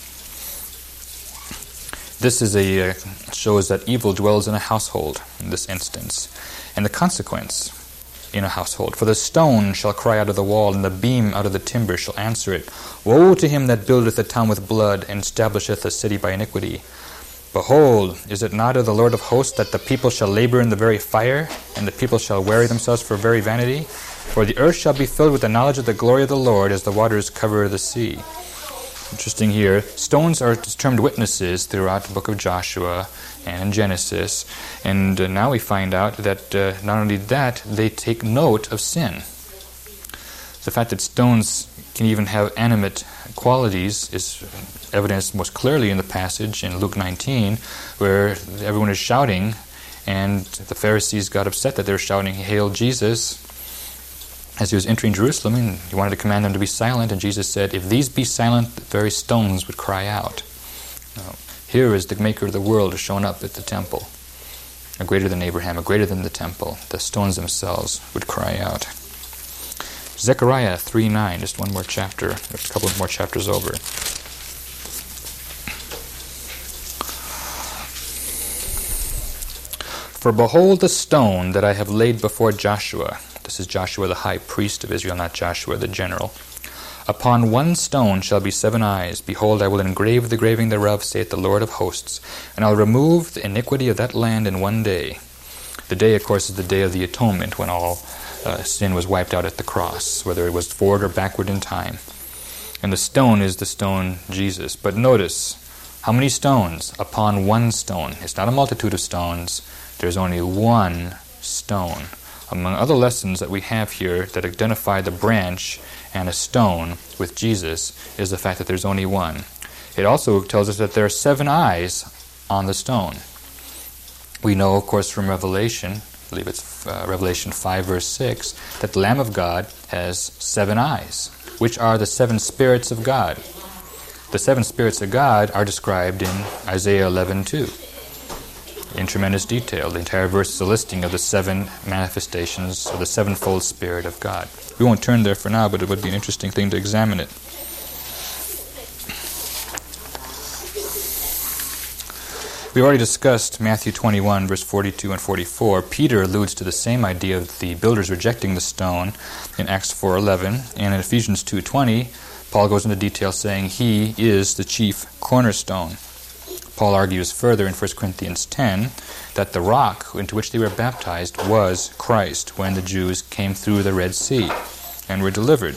This is a uh, shows that evil dwells in a household in this instance, and the consequence in a household. For the stone shall cry out of the wall, and the beam out of the timber shall answer it. Woe to him that buildeth a town with blood, and establisheth a city by iniquity. Behold, is it not of the Lord of hosts that the people shall labor in the very fire, and the people shall weary themselves for very vanity? For the earth shall be filled with the knowledge of the glory of the Lord, as the waters cover the sea. Interesting here, stones are termed witnesses throughout the book of Joshua and in Genesis, and uh, now we find out that uh, not only that, they take note of sin. The fact that stones can even have animate qualities is evidenced most clearly in the passage in Luke nineteen, where everyone is shouting, and the Pharisees got upset that they were shouting, "Hail Jesus," as he was entering Jerusalem, and he wanted to command them to be silent, and Jesus said, "If these be silent, the very stones would cry out." Now, here is the maker of the world showing up at the temple, a greater than Abraham, a greater than the temple. The stones themselves would cry out. Zechariah three nine, just one more chapter, a couple more chapters over. For behold the stone that I have laid before Joshua. This is Joshua the high priest of Israel, not Joshua the general. Upon one stone shall be seven eyes. Behold, I will engrave the graving thereof, saith the Lord of hosts, and I will remove the iniquity of that land in one day. The day, of course, is the day of the atonement, when all uh, sin was wiped out at the cross, whether it was forward or backward in time. And the stone is the stone Jesus. But notice, how many stones? Upon one stone. It's not a multitude of stones. There's only one stone. Among other lessons that we have here that identify the branch and a stone with Jesus is the fact that there's only one. It also tells us that there are seven eyes on the stone. We know, of course, from Revelation, I believe it's uh, Revelation five, verse six, that the Lamb of God has seven eyes, which are the seven spirits of God. The seven spirits of God are described in Isaiah eleven two. In tremendous detail. The entire verse is a listing of the seven manifestations of the sevenfold Spirit of God. We won't turn there for now, but it would be an interesting thing to examine it. We already discussed Matthew twenty-one, verse forty-two and forty-four. Peter alludes to the same idea of the builders rejecting the stone in Acts four eleven. And in Ephesians two twenty, Paul goes into detail saying he is the chief cornerstone. Paul argues further in First Corinthians ten that the rock into which they were baptized was Christ when the Jews came through the Red Sea and were delivered.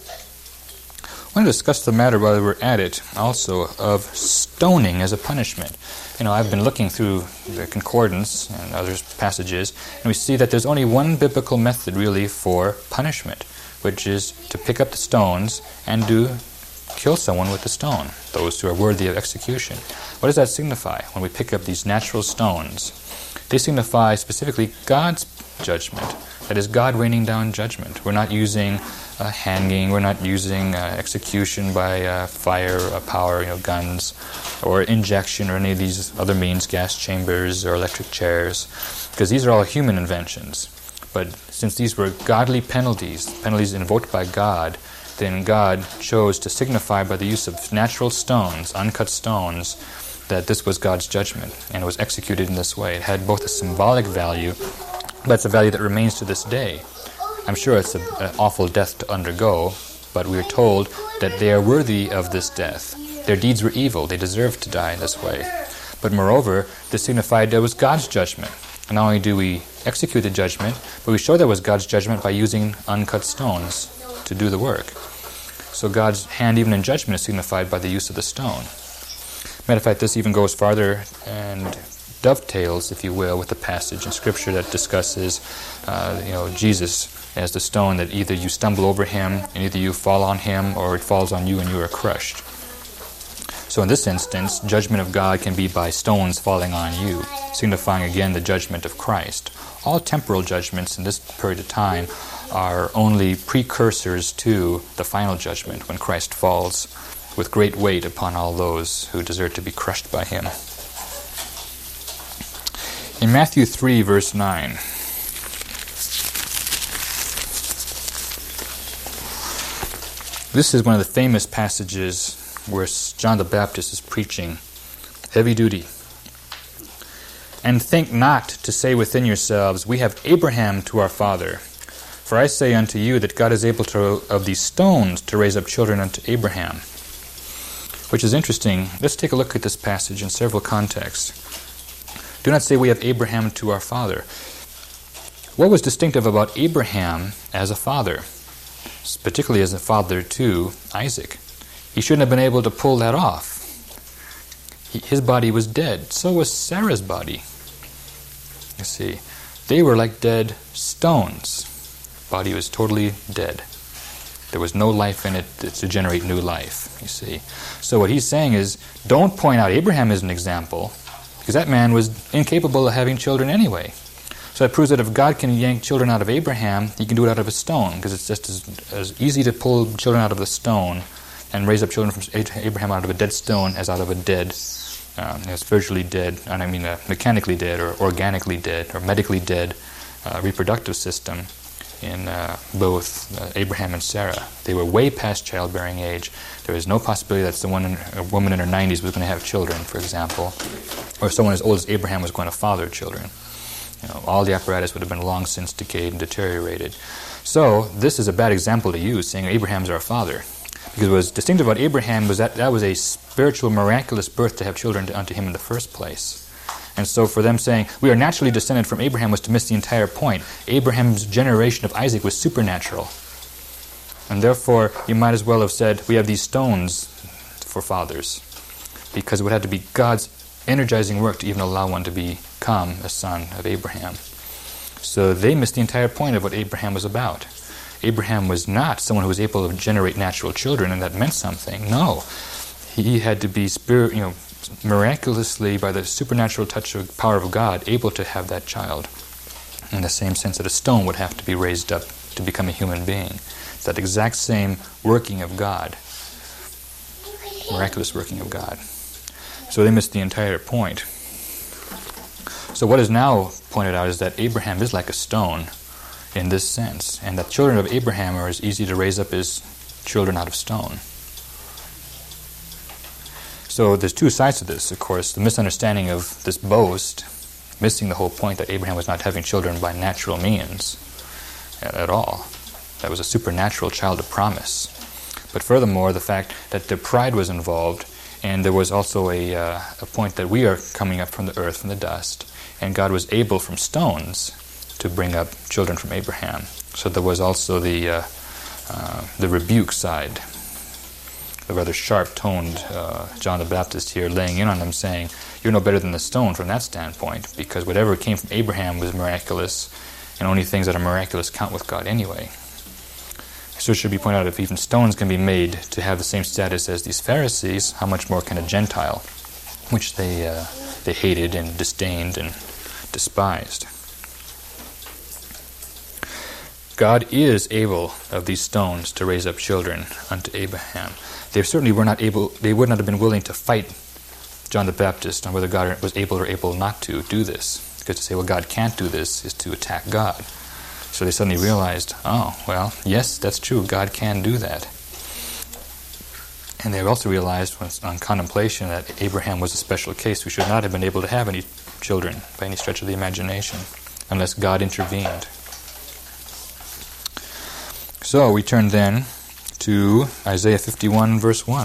I want to discuss the matter while we're at it also of stoning as a punishment. You know, I've been looking through the concordance and other passages, and we see that there's only one biblical method really for punishment, which is to pick up the stones and do kill someone with the stone, those who are worthy of execution. What does that signify when we pick up these natural stones? They signify specifically God's judgment. That is, God raining down judgment. We're not using uh, hanging, we're not using uh, execution by uh, fire, uh, power, you know, guns, or injection, or any of these other means, gas chambers or electric chairs, because these are all human inventions. But since these were godly penalties, penalties invoked by God, then God chose to signify by the use of natural stones, uncut stones, that this was God's judgment, and it was executed in this way. It had both a symbolic value, but it's a value that remains to this day. I'm sure it's an awful death to undergo, but we are told that they are worthy of this death. Their deeds were evil. They deserved to die in this way. But moreover, this signified that it was God's judgment. And not only do we execute the judgment, but we show that it was God's judgment by using uncut stones to do the work. So God's hand, even in judgment, is signified by the use of the stone. Matter of fact, this even goes farther and dovetails, if you will, with the passage in Scripture that discusses, uh, you know, Jesus as the stone, that either you stumble over him, and either you fall on him, or it falls on you and you are crushed. So in this instance, judgment of God can be by stones falling on you, signifying again the judgment of Christ. All temporal judgments in this period of time are only precursors to the final judgment when Christ falls with great weight upon all those who deserve to be crushed by him. In Matthew three, verse nine, this is one of the famous passages where John the Baptist is preaching, heavy duty. And think not to say within yourselves, we have Abraham to our father. For I say unto you that God is able to, of these stones to raise up children unto Abraham. Which is interesting. Let's take a look at this passage in several contexts. Do not say we have Abraham to our father. What was distinctive about Abraham as a father, particularly as a father to Isaac? He shouldn't have been able to pull that off. He, his body was dead. So was Sarah's body. You see, they were like dead stones. Body was totally dead. There was no life in it to generate new life, you see. So what he's saying is, don't point out Abraham as an example, because that man was incapable of having children anyway. So that proves that if God can yank children out of Abraham, he can do it out of a stone, because it's just as, as easy to pull children out of the stone and raise up children from Abraham out of a dead stone as out of a dead, um, spiritually dead, and I mean uh, mechanically dead or organically dead or medically dead uh, reproductive system in uh, both uh, Abraham and Sarah. They were way past childbearing age. There was no possibility that someone in, a woman in her nineties was going to have children, for example, or someone as old as Abraham was going to father children. You know, all the apparatus would have been long since decayed and deteriorated. So this is a bad example to use, saying Abraham's our father. Because what was distinctive about Abraham was that that was a spiritual, miraculous birth to have children to, unto him in the first place. And so for them saying, we are naturally descended from Abraham, was to miss the entire point. Abraham's generation of Isaac was supernatural. And therefore, you might as well have said, we have these stones for fathers. Because it would have to be God's energizing work to even allow one to become a son of Abraham. So they missed the entire point of what Abraham was about. Abraham was not someone who was able to generate natural children, and that meant something. No. He had to be spirit, you know, miraculously, by the supernatural touch of power of God, able to have that child. In the same sense that a stone would have to be raised up to become a human being. It's that exact same working of God. Miraculous working of God. So they missed the entire point. So what is now pointed out is that Abraham is like a stone in this sense, and that children of Abraham are as easy to raise up as children out of stone. So there's two sides to this, of course. The misunderstanding of this boast, missing the whole point that Abraham was not having children by natural means at all. That was a supernatural child of promise. But furthermore, the fact that the pride was involved, and there was also a, uh, a point that we are coming up from the earth, from the dust, and God was able from stones to bring up children from Abraham. So there was also the uh, uh, the rebuke side, the rather sharp-toned uh, John the Baptist here laying in on them, saying, you're no better than the stone from that standpoint, because whatever came from Abraham was miraculous, and only things that are miraculous count with God anyway. So it should be pointed out, if even stones can be made to have the same status as these Pharisees, how much more can a Gentile, which they uh, they hated and disdained and despised. God is able of these stones to raise up children unto Abraham. They certainly were not able, they would not have been willing to fight John the Baptist on whether God was able or able not to do this. Because to say, well, God can't do this is to attack God. So they suddenly realized, oh, well, yes, that's true, God can do that. And they also realized on contemplation that Abraham was a special case who should not have been able to have any children by any stretch of the imagination unless God intervened. So we turn then to Isaiah fifty-one, verse one.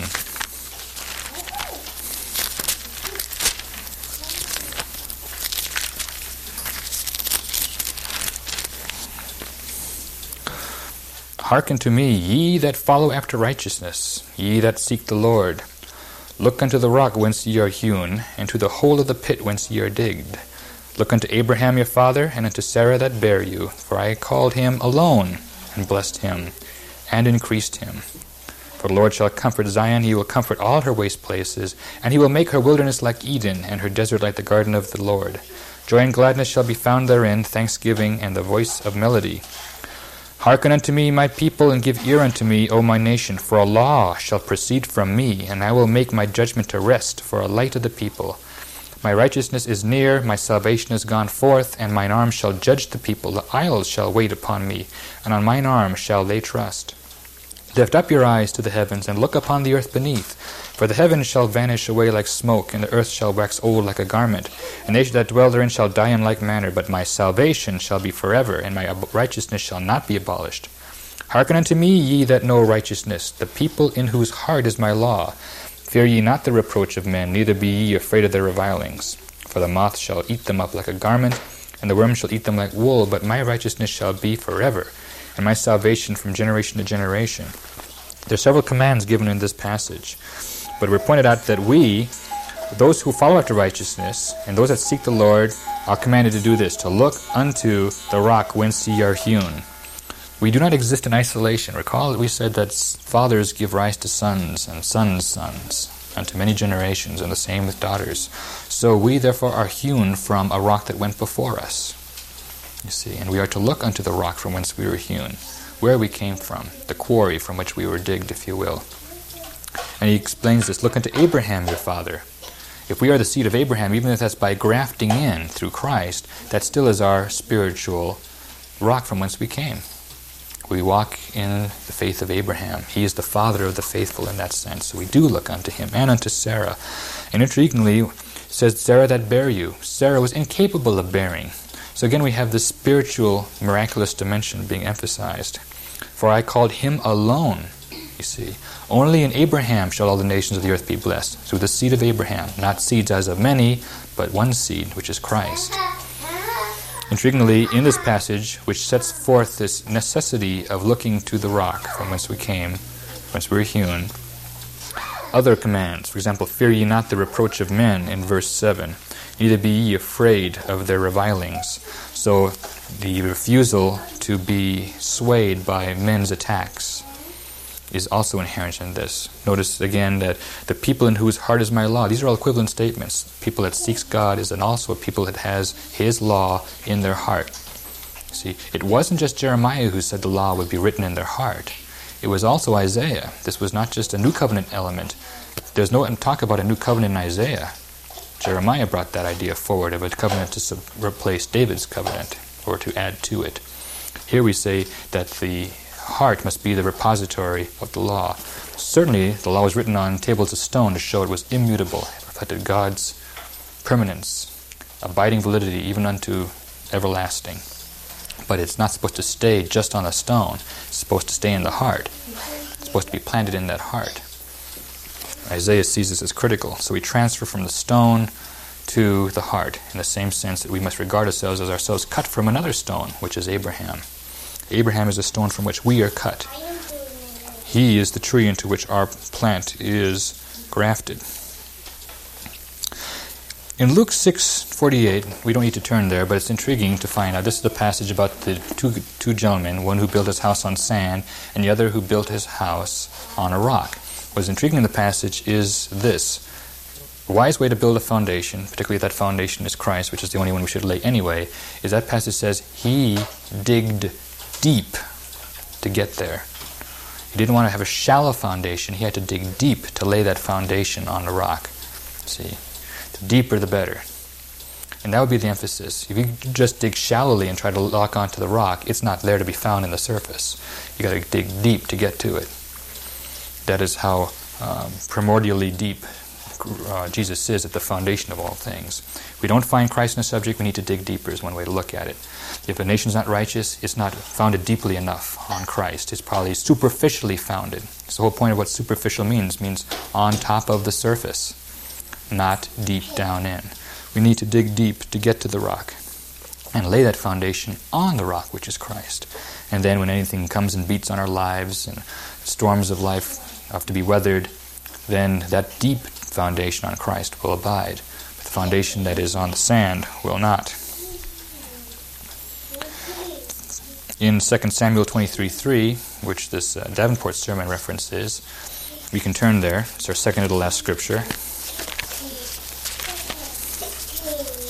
Hearken to me, ye that follow after righteousness, ye that seek the Lord. Look unto the rock whence ye are hewn, and to the hole of the pit whence ye are digged. Look unto Abraham your father, and unto Sarah that bare you, for I called him alone, and blessed him, and increased him. For the Lord shall comfort Zion, he will comfort all her waste places, and he will make her wilderness like Eden, and her desert like the garden of the Lord. Joy and gladness shall be found therein, thanksgiving and the voice of melody. Hearken unto me, my people, and give ear unto me, O my nation, for a law shall proceed from me, and I will make my judgment to rest, for a light of the people. My righteousness is near, my salvation is gone forth, and mine arm shall judge the people. The isles shall wait upon me, and on mine arm shall they trust. Lift up your eyes to the heavens, and look upon the earth beneath. For the heavens shall vanish away like smoke, and the earth shall wax old like a garment, and they that dwell therein shall die in like manner. But my salvation shall be forever, and my righteousness shall not be abolished. Hearken unto me, ye that know righteousness, the people in whose heart is my law. Fear ye not the reproach of men, neither be ye afraid of their revilings. For the moth shall eat them up like a garment, and the worm shall eat them like wool, but my righteousness shall be forever, and my salvation from generation to generation. There are several commands given in this passage, but we're pointed out that we, those who follow after righteousness, and those that seek the Lord, are commanded to do this, to look unto the rock whence ye are hewn. We do not exist in isolation. Recall that we said that fathers give rise to sons, and sons' sons, unto many generations, and the same with daughters. So we, therefore, are hewn from a rock that went before us. You see, and we are to look unto the rock from whence we were hewn, where we came from, the quarry from which we were digged, if you will. And he explains this, look unto Abraham your father. If we are the seed of Abraham, even if that's by grafting in through Christ, that still is our spiritual rock from whence we came. We walk in the faith of Abraham. He is the father of the faithful in that sense. So we do look unto him, and unto Sarah. And intriguingly, it says, Sarah that bare you. Sarah was incapable of bearing. So again, we have this spiritual, miraculous dimension being emphasized. For I called him alone, you see. Only in Abraham shall all the nations of the earth be blessed, through the seed of Abraham. Not seeds as of many, but one seed, which is Christ. Intriguingly, in this passage, which sets forth this necessity of looking to the rock from whence we came, whence we were hewn, other commands, for example, fear ye not the reproach of men, in verse seven. Neither be ye afraid of their revilings. So the refusal to be swayed by men's attacks is also inherent in this. Notice again that the people in whose heart is my law, these are all equivalent statements. People that seeks God is and also a people that has his law in their heart. See, it wasn't just Jeremiah who said the law would be written in their heart. It was also Isaiah. This was not just a new covenant element. There's no talk about a new covenant in Isaiah. Jeremiah brought that idea forward of a covenant to sub- replace David's covenant, or to add to it. Here we say that the heart must be the repository of the law. Certainly, the law was written on tables of stone to show it was immutable. It reflected God's permanence, abiding validity, even unto everlasting. But it's not supposed to stay just on a stone. It's supposed to stay in the heart. It's supposed to be planted in that heart. Isaiah sees this as critical. So we transfer from the stone to the heart, in the same sense that we must regard ourselves as ourselves cut from another stone, which is Abraham. Abraham is the stone from which we are cut. He is the tree into which our plant is grafted. In Luke six forty-eight, we don't need to turn there, but it's intriguing to find out. This is a passage about the two, two gentlemen, one who built his house on sand, and the other who built his house on a rock. What's intriguing in the passage is this. A wise way to build a foundation, particularly if that foundation is Christ, which is the only one we should lay anyway, is that passage says, he digged deep to get there. He didn't want to have a shallow foundation. He had to dig deep to lay that foundation on the rock. See, the deeper the better. And that would be the emphasis. If you just dig shallowly and try to lock onto the rock, it's not there to be found in the surface. You got to dig deep to get to it. That is how um, primordially deep uh, Jesus is at the foundation of all things. If we don't find Christ in a subject, we need to dig deeper is one way to look at it. If a nation's not righteous, it's not founded deeply enough on Christ. It's probably superficially founded. So the whole point of what superficial means, means on top of the surface, not deep down in. We need to dig deep to get to the rock and lay that foundation on the rock, which is Christ. And then when anything comes and beats on our lives and storms of life have to be weathered, then that deep foundation on Christ will abide. But the foundation that is on the sand will not. In Second Samuel twenty-three three, which this uh, Davenport sermon reference is, we can turn there. It's our second to the last scripture.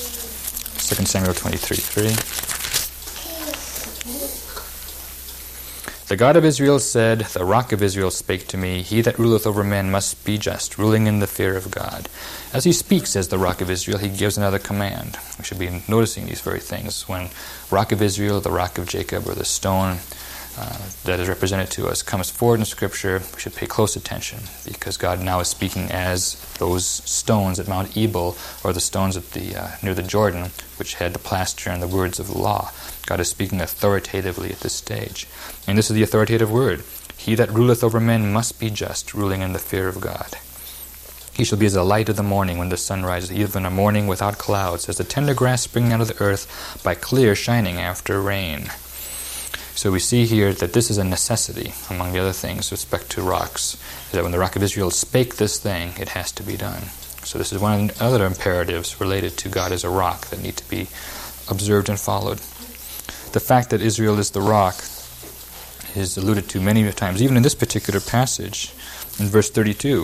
Second Samuel twenty-three three. The God of Israel said, the Rock of Israel spake to me, he that ruleth over men must be just, ruling in the fear of God. As he speaks as the Rock of Israel, he gives another command. We should be noticing these very things. When Rock of Israel, the Rock of Jacob, or the stone uh, that is represented to us comes forward in Scripture, we should pay close attention, because God now is speaking as those stones at Mount Ebal, or the stones at the uh, near the Jordan, which had the plaster and the words of the law. God is speaking authoritatively at this stage. And this is the authoritative word. He that ruleth over men must be just, ruling in the fear of God. He shall be as a light of the morning when the sun rises, even a morning without clouds, as the tender grass springing out of the earth by clear shining after rain. So we see here that this is a necessity, among the other things, with respect to rocks, that when the Rock of Israel spake this thing, it has to be done. So this is one of the other imperatives related to God as a rock that need to be observed and followed. The fact that Israel is the rock is alluded to many times, even in this particular passage, in verse thirty-two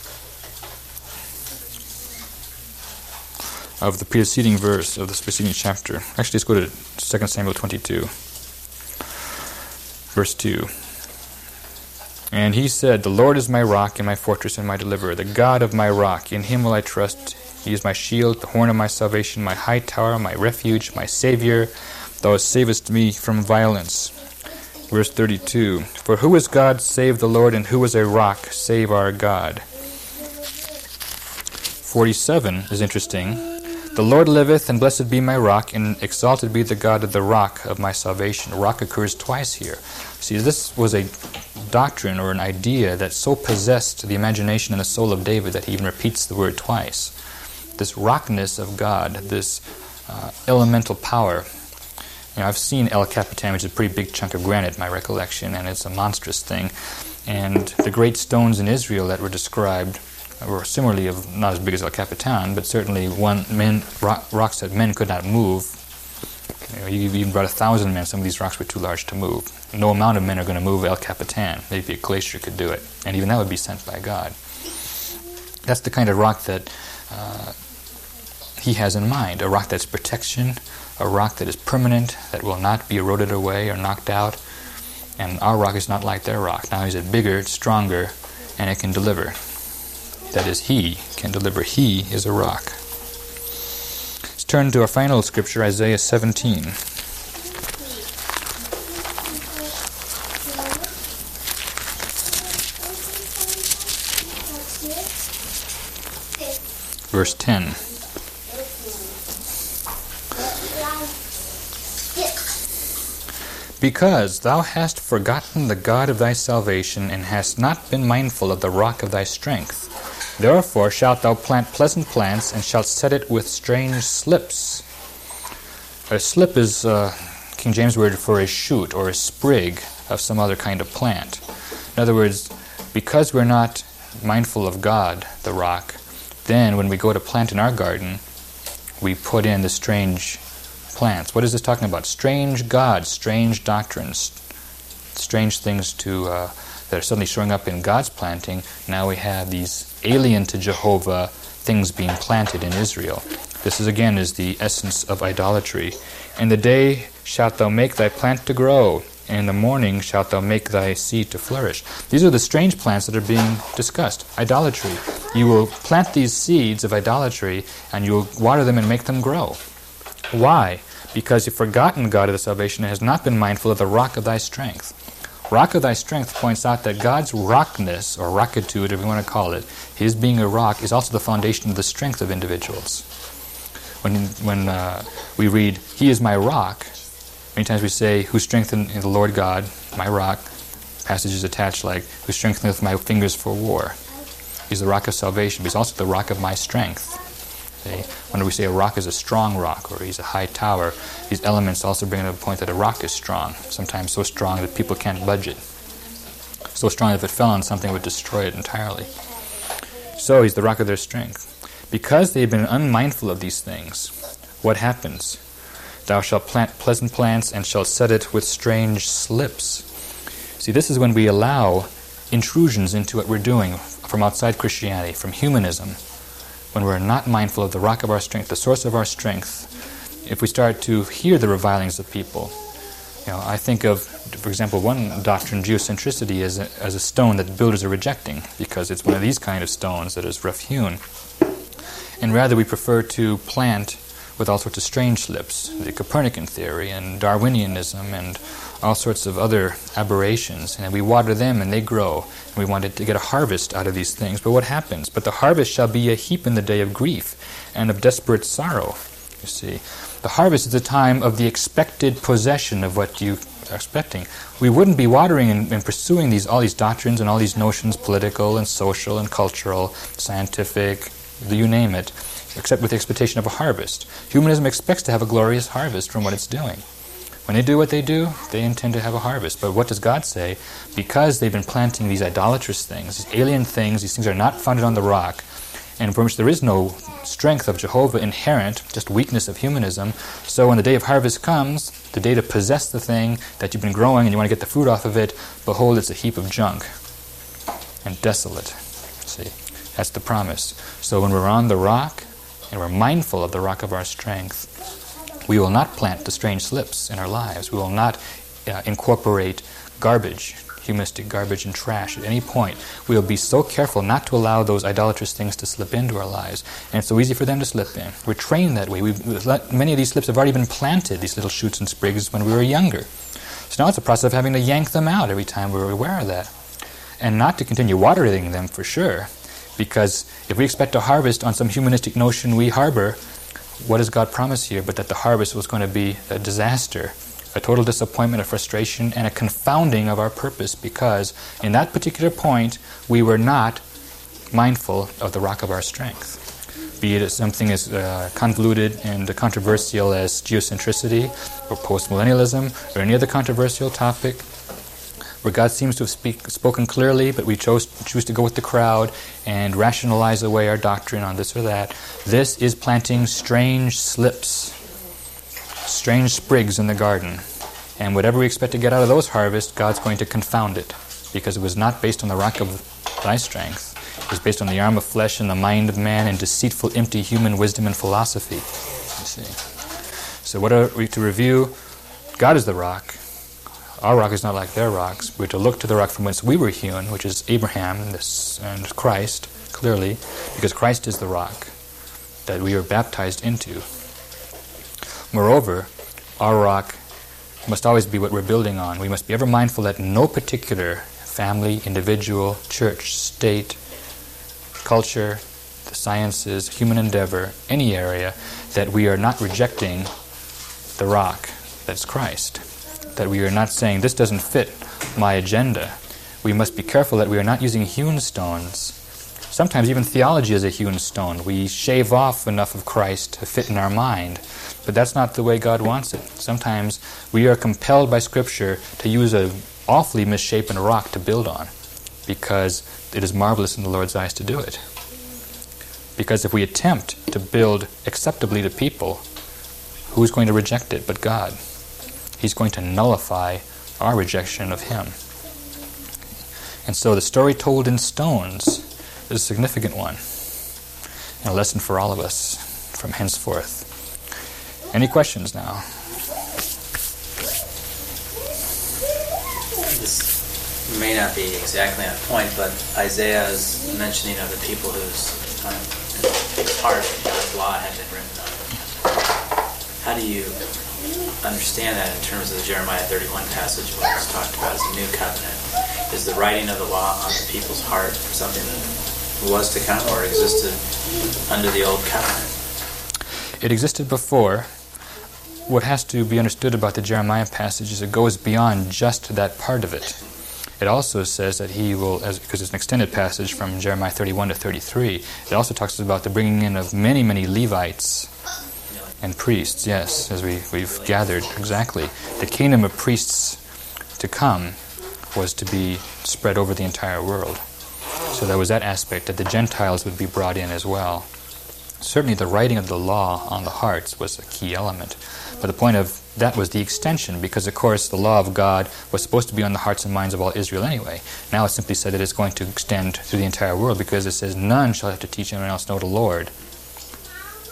of the preceding verse of this preceding chapter. Actually, let's go to Second Samuel twenty-two, verse two. And he said, the Lord is my rock and my fortress and my deliverer, the God of my rock, in him will I trust. He is my shield, the horn of my salvation, my high tower, my refuge, my Savior. Thou savest me from violence. Verse thirty-two, for who is God save the Lord, and who is a rock save our God? forty-seven is interesting. The Lord liveth, and blessed be my rock, and exalted be the God of the rock of my salvation. Rock occurs twice here. See, this was a doctrine or an idea that so possessed the imagination and the soul of David that he even repeats the word twice. This rockness of God, this uh, elemental power. You know, I've seen El Capitan, which is a pretty big chunk of granite, in my recollection, and it's a monstrous thing. And the great stones in Israel that were described were similarly of not as big as El Capitan, but certainly one men, rock, rocks that men could not move. You know, you even brought a thousand men, some of these rocks were too large to move. No amount of men are going to move El Capitan. Maybe a glacier could do it, and even that would be sent by God. That's the kind of rock that uh, he has in mind, a rock that's protection, a rock that is permanent, that will not be eroded away or knocked out. And our rock is not like their rock. Now is it bigger, it's stronger, and it can deliver. That is, he can deliver. He is a rock. Let's turn to our final scripture, Isaiah seventeen. Verse ten. Because thou hast forgotten the God of thy salvation, and hast not been mindful of the rock of thy strength. Therefore shalt thou plant pleasant plants, and shalt set it with strange slips. A slip is uh, King James word for a shoot or a sprig of some other kind of plant. In other words, because we're not mindful of God, the rock, then when we go to plant in our garden, we put in the strange plants. What is this talking about? Strange gods, strange doctrines, strange things to uh, that are suddenly showing up in God's planting. Now we have these alien to Jehovah things being planted in Israel. This is again is the essence of idolatry. In the day shalt thou make thy plant to grow, and in the morning shalt thou make thy seed to flourish. These are the strange plants that are being discussed. Idolatry. You will plant these seeds of idolatry, and you will water them and make them grow. Why? Because you've forgotten God of the salvation and has not been mindful of the rock of thy strength. Rock of thy strength points out that God's rockness, or rockitude, if you want to call it, his being a rock, is also the foundation of the strength of individuals. When when uh, we read, he is my rock, many times we say, who strengthened in the Lord God, my rock. Passages attached like, who strengtheneth my fingers for war. He's the rock of salvation, but he's also the rock of my strength. When we say a rock is a strong rock, or he's a high tower, these elements also bring to the point that a rock is strong, sometimes so strong that people can't budge it. So strong that if it fell on something, it would destroy it entirely. So he's the rock of their strength. Because they've been unmindful of these things, what happens? Thou shalt plant pleasant plants, and shalt set it with strange slips. See, this is when we allow intrusions into what we're doing from outside Christianity, from humanism. When we're not mindful of the rock of our strength, the source of our strength, if we start to hear the revilings of people, You know, I think of, for example, one doctrine, geocentricity, as a, as a stone that builders are rejecting because it's one of these kind of stones that is rough-hewn. And rather we prefer to plant with all sorts of strange slips, the Copernican theory and Darwinianism and all sorts of other aberrations. And we water them and they grow. And we wanted to get a harvest out of these things. But what happens? But the harvest shall be a heap in the day of grief and of desperate sorrow, you see. The harvest is the time of the expected possession of what you are expecting. We wouldn't be watering and, and pursuing these all these doctrines and all these notions, political and social and cultural, scientific, you name it, except with the expectation of a harvest. Humanism expects to have a glorious harvest from what it's doing. When they do what they do, they intend to have a harvest. But what does God say? Because they've been planting these idolatrous things, these alien things, these things are not founded on the rock, and for which there is no strength of Jehovah inherent, just weakness of humanism. So when the day of harvest comes, the day to possess the thing that you've been growing and you want to get the fruit off of it, behold, it's a heap of junk and desolate. See, that's the promise. So when we're on the rock and we're mindful of the rock of our strength, we will not plant the strange slips in our lives. We will not uh, incorporate garbage, humanistic garbage and trash at any point. We will be so careful not to allow those idolatrous things to slip into our lives. And it's so easy for them to slip in. We're trained that way. We've let, many of these slips have already been planted, these little shoots and sprigs, when we were younger. So now it's a process of having to yank them out every time we're aware of that. And not to continue watering them for sure. Because if we expect a harvest on some humanistic notion we harbor, what does God promise here? But that the harvest was going to be a disaster, a total disappointment, a frustration, and a confounding of our purpose, because in that particular point we were not mindful of the rock of our strength. Be it something as uh, convoluted and controversial as geocentricity or postmillennialism or any other controversial topic where God seems to have speak, spoken clearly, but we chose, choose to go with the crowd and rationalize away our doctrine on this or that. This is planting strange slips, strange sprigs in the garden. And whatever we expect to get out of those harvests, God's going to confound it, because it was not based on the rock of thy strength. It was based on the arm of flesh and the mind of man and deceitful, empty human wisdom and philosophy. You see. So what are we to review? God is the rock. Our rock is not like their rocks. We're to look to the rock from whence we were hewn, which is Abraham and Christ, clearly, because Christ is the rock that we are baptized into. Moreover, our rock must always be what we're building on. We must be ever mindful that no particular family, individual, church, state, culture, the sciences, human endeavor, any area, that we are not rejecting the rock that's Christ. That we are not saying, this doesn't fit my agenda. We must be careful that we are not using hewn stones. Sometimes even theology is a hewn stone. We shave off enough of Christ to fit in our mind. But that's not the way God wants it. Sometimes we are compelled by Scripture to use an awfully misshapen rock to build on, because it is marvelous in the Lord's eyes to do it. Because if we attempt to build acceptably to people, who's going to reject it but God? He's going to nullify our rejection of Him. And so the story told in stones is a significant one, and a lesson for all of us from henceforth. Any questions now? This may not be exactly on point, but Isaiah's mentioning of the people whose um, heart God's law had been written on. How do you understand that in terms of the Jeremiah thirty-one passage where it's talked about as a new covenant? Is the writing of the law on the people's heart something that was to come or existed under the old covenant? It existed before. What has to be understood about the Jeremiah passage is it goes beyond just that part of it. It also says that he will, as, because it's an extended passage from Jeremiah thirty-one to thirty-three, it also talks about the bringing in of many, many Levites and priests, yes, as we, we've gathered, exactly. The kingdom of priests to come was to be spread over the entire world. So there was that aspect, that the Gentiles would be brought in as well. Certainly the writing of the law on the hearts was a key element. But the point of that was the extension, because of course the law of God was supposed to be on the hearts and minds of all Israel anyway. Now it simply said that it's going to extend to the entire world, because it says none shall have to teach anyone else know the Lord.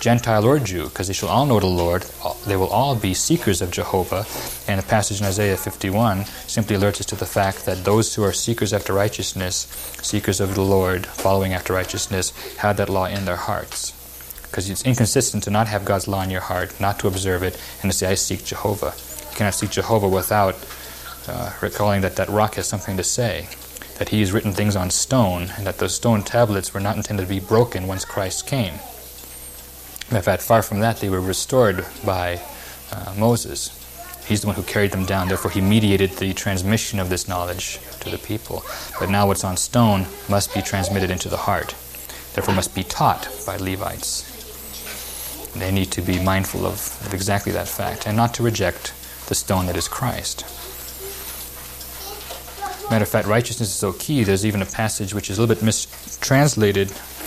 Gentile or Jew, because they shall all know the Lord. They will all be seekers of Jehovah. And the passage in Isaiah fifty-one simply alerts us to the fact that those who are seekers after righteousness, seekers of the Lord, following after righteousness, have that law in their hearts. Because it's inconsistent to not have God's law in your heart, not to observe it, and to say, I seek Jehovah. You cannot seek Jehovah without uh, recalling that that rock has something to say, that he has written things on stone, and that those stone tablets were not intended to be broken once Christ came. In fact, far from that, they were restored by uh, Moses. He's the one who carried them down. Therefore, he mediated the transmission of this knowledge to the people. But now what's on stone must be transmitted into the heart. Therefore, must be taught by Levites. They need to be mindful of, of exactly that fact, and not to reject the stone that is Christ. Matter of fact, righteousness is so key, there's even a passage which is a little bit mistranslated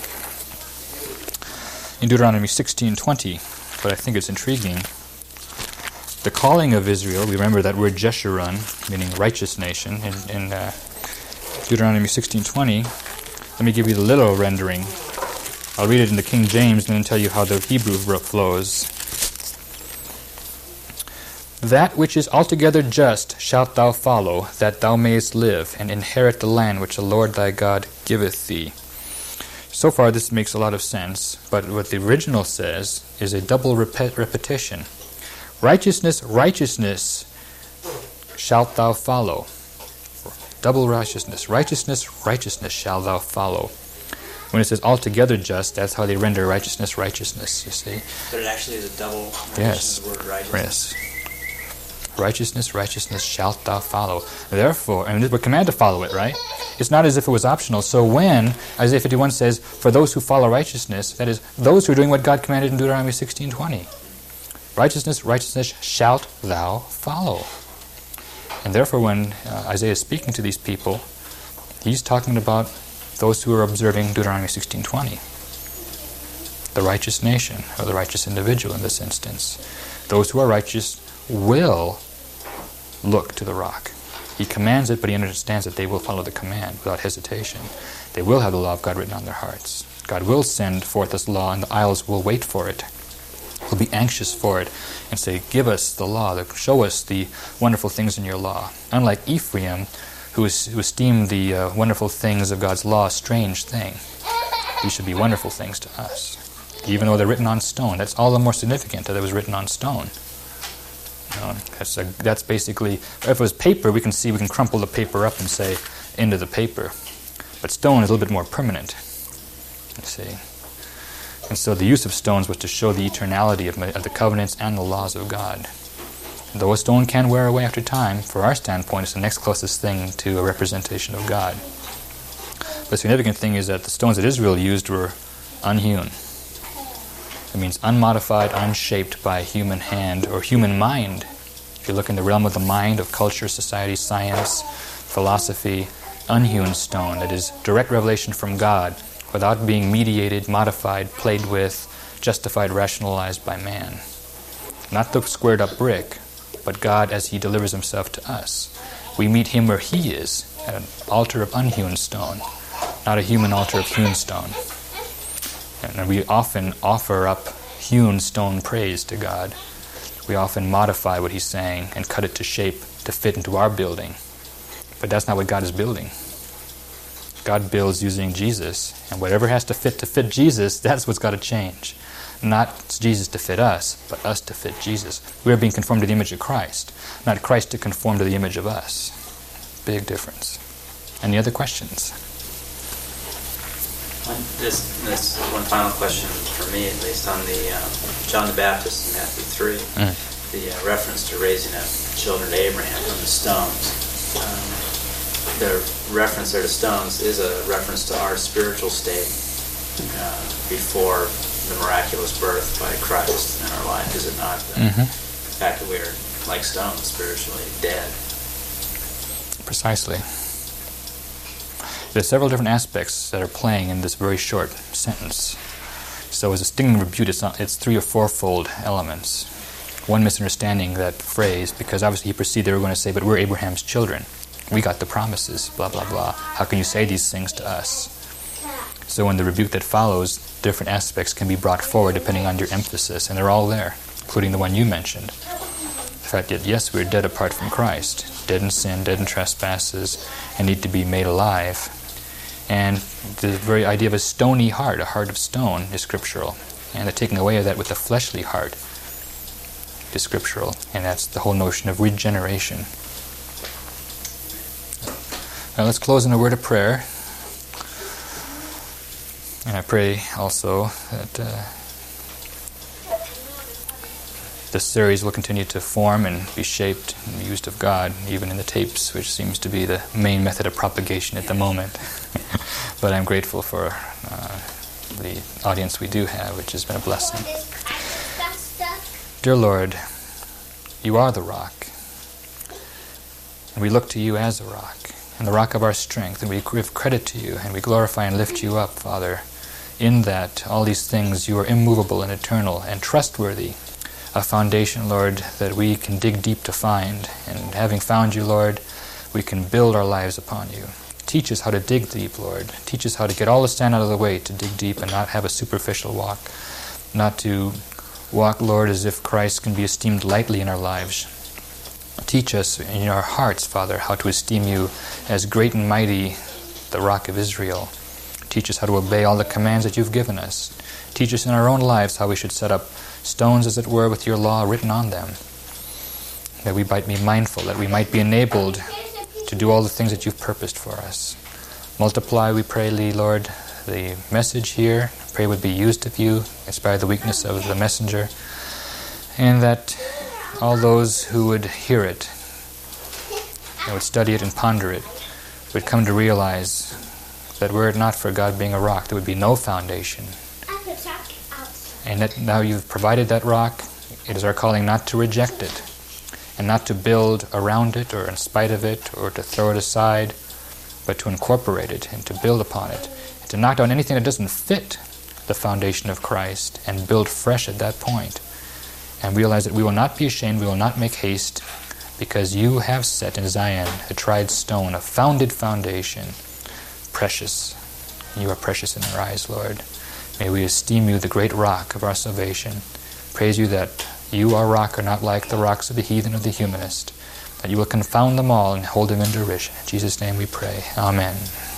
in Deuteronomy sixteen twenty, but I think it's intriguing. The calling of Israel, we remember that word Jeshurun, meaning righteous nation, in, in uh, Deuteronomy sixteen twenty. Let me give you the literal rendering. I'll read it in the King James and then tell you how the Hebrew flows. That which is altogether just shalt thou follow, that thou mayest live, and inherit the land which the Lord thy God giveth thee. So far this makes a lot of sense, but what the original says is a double rep- repetition. Righteousness, righteousness shalt thou follow. Double righteousness. Righteousness, righteousness shalt thou follow. When it says altogether just, that's how they render righteousness, righteousness, you see. But it actually is a double repetition yes. of the word righteousness. Yes. Righteousness, righteousness shalt thou follow. Therefore, and we're commanded to follow it, right? It's not as if it was optional. So when Isaiah fifty-one says, for those who follow righteousness, that is, those who are doing what God commanded in Deuteronomy sixteen twenty. Righteousness, righteousness shalt thou follow. And therefore when uh, Isaiah is speaking to these people, he's talking about those who are observing Deuteronomy sixteen twenty. The righteous nation, or the righteous individual in this instance. Those who are righteous will look to the rock. He commands it, but he understands that they will follow the command without hesitation. They will have the law of God written on their hearts. God will send forth this law, and the isles will wait for it. Will be anxious for it, and say, give us the law, show us the wonderful things in your law. Unlike Ephraim, who, is, who esteemed the uh, wonderful things of God's law a strange thing. These should be wonderful things to us. Even though they're written on stone, that's all the more significant that it was written on stone. You know, that's, a, that's basically, if it was paper, we can see, we can crumple the paper up and say, into the paper. But stone is a little bit more permanent, you see. And so the use of stones was to show the eternality of, of the covenants and the laws of God. And though a stone can wear away after time, for our standpoint, it's the next closest thing to a representation of God. But the significant thing is that the stones that Israel used were unhewn. It means unmodified, unshaped by human hand or human mind. If you look in the realm of the mind, of culture, society, science, philosophy, unhewn stone, that is direct revelation from God, without being mediated, modified, played with, justified, rationalized by man. Not the squared up brick, but God as he delivers himself to us. We meet him where he is, at an altar of unhewn stone, not a human altar of hewn stone. And we often offer up hewn stone praise to God. We often modify what he's saying and cut it to shape to fit into our building. But that's not what God is building. God builds using Jesus, and whatever has to fit to fit Jesus, that's what's got to change. Not Jesus to fit us, but us to fit Jesus. We are being conformed to the image of Christ, not Christ to conform to the image of us. Big difference. Any other questions? This, this one final question for me, at least, on the um, John the Baptist in Matthew three, mm. the uh, reference to raising up children to Abraham from the stones. Um, the reference there to stones is a reference to our spiritual state uh, before the miraculous birth by Christ in our life, is it not? The mm-hmm. fact that we are like stones, spiritually dead. Precisely. There's several different aspects that are playing in this very short sentence. So as a stinging rebuke, it's, not, it's three or fourfold elements. One misunderstanding that phrase, because obviously he perceived they were going to say, but we're Abraham's children. We got the promises, blah, blah, blah. How can you say these things to us? So in the rebuke that follows, different aspects can be brought forward depending on your emphasis, and they're all there, including the one you mentioned. The fact that, yes, we're dead apart from Christ, dead in sin, dead in trespasses, and need to be made alive. And the very idea of a stony heart, a heart of stone, is scriptural. And the taking away of that with a fleshly heart is scriptural. And that's the whole notion of regeneration. Now let's close in a word of prayer. And I pray also that uh, this series will continue to form and be shaped and used of God, even in the tapes, which seems to be the main method of propagation at the moment. But I'm grateful for uh, the audience we do have, which has been a blessing. Dear Lord, you are the rock, and we look to you as a rock, and the rock of our strength, and we give credit to you, and we glorify and lift you up, Father, in that all these things you are immovable and eternal and trustworthy, a foundation, Lord, that we can dig deep to find, and having found you, Lord, we can build our lives upon you. Teach us how to dig deep, Lord. Teach us how to get all the sand out of the way to dig deep and not have a superficial walk, not to walk, Lord, as if Christ can be esteemed lightly in our lives. Teach us in our hearts, Father, how to esteem you as great and mighty, the Rock of Israel. Teach us how to obey all the commands that you've given us. Teach us in our own lives how we should set up stones, as it were, with your law written on them, that we might be mindful, that we might be enabled to do all the things that you've purposed for us. Multiply, we pray, Lord, the message here. Pray it would be used of you, inspire the weakness of the messenger, and that all those who would hear it, and would study it and ponder it, would come to realize that were it not for God being a rock, there would be no foundation. And that now you've provided that rock, it is our calling not to reject it, and not to build around it or in spite of it or to throw it aside, but to incorporate it and to build upon it, and to knock down anything that doesn't fit the foundation of Christ and build fresh at that point. And realize that we will not be ashamed, we will not make haste, because you have set in Zion a tried stone, a founded foundation, precious. You are precious in our eyes, Lord. May we esteem you the great rock of our salvation. Praise you that you, our rock, are not like the rocks of the heathen or the humanist, that you will confound them all and hold them in derision. In Jesus' name we pray. Amen.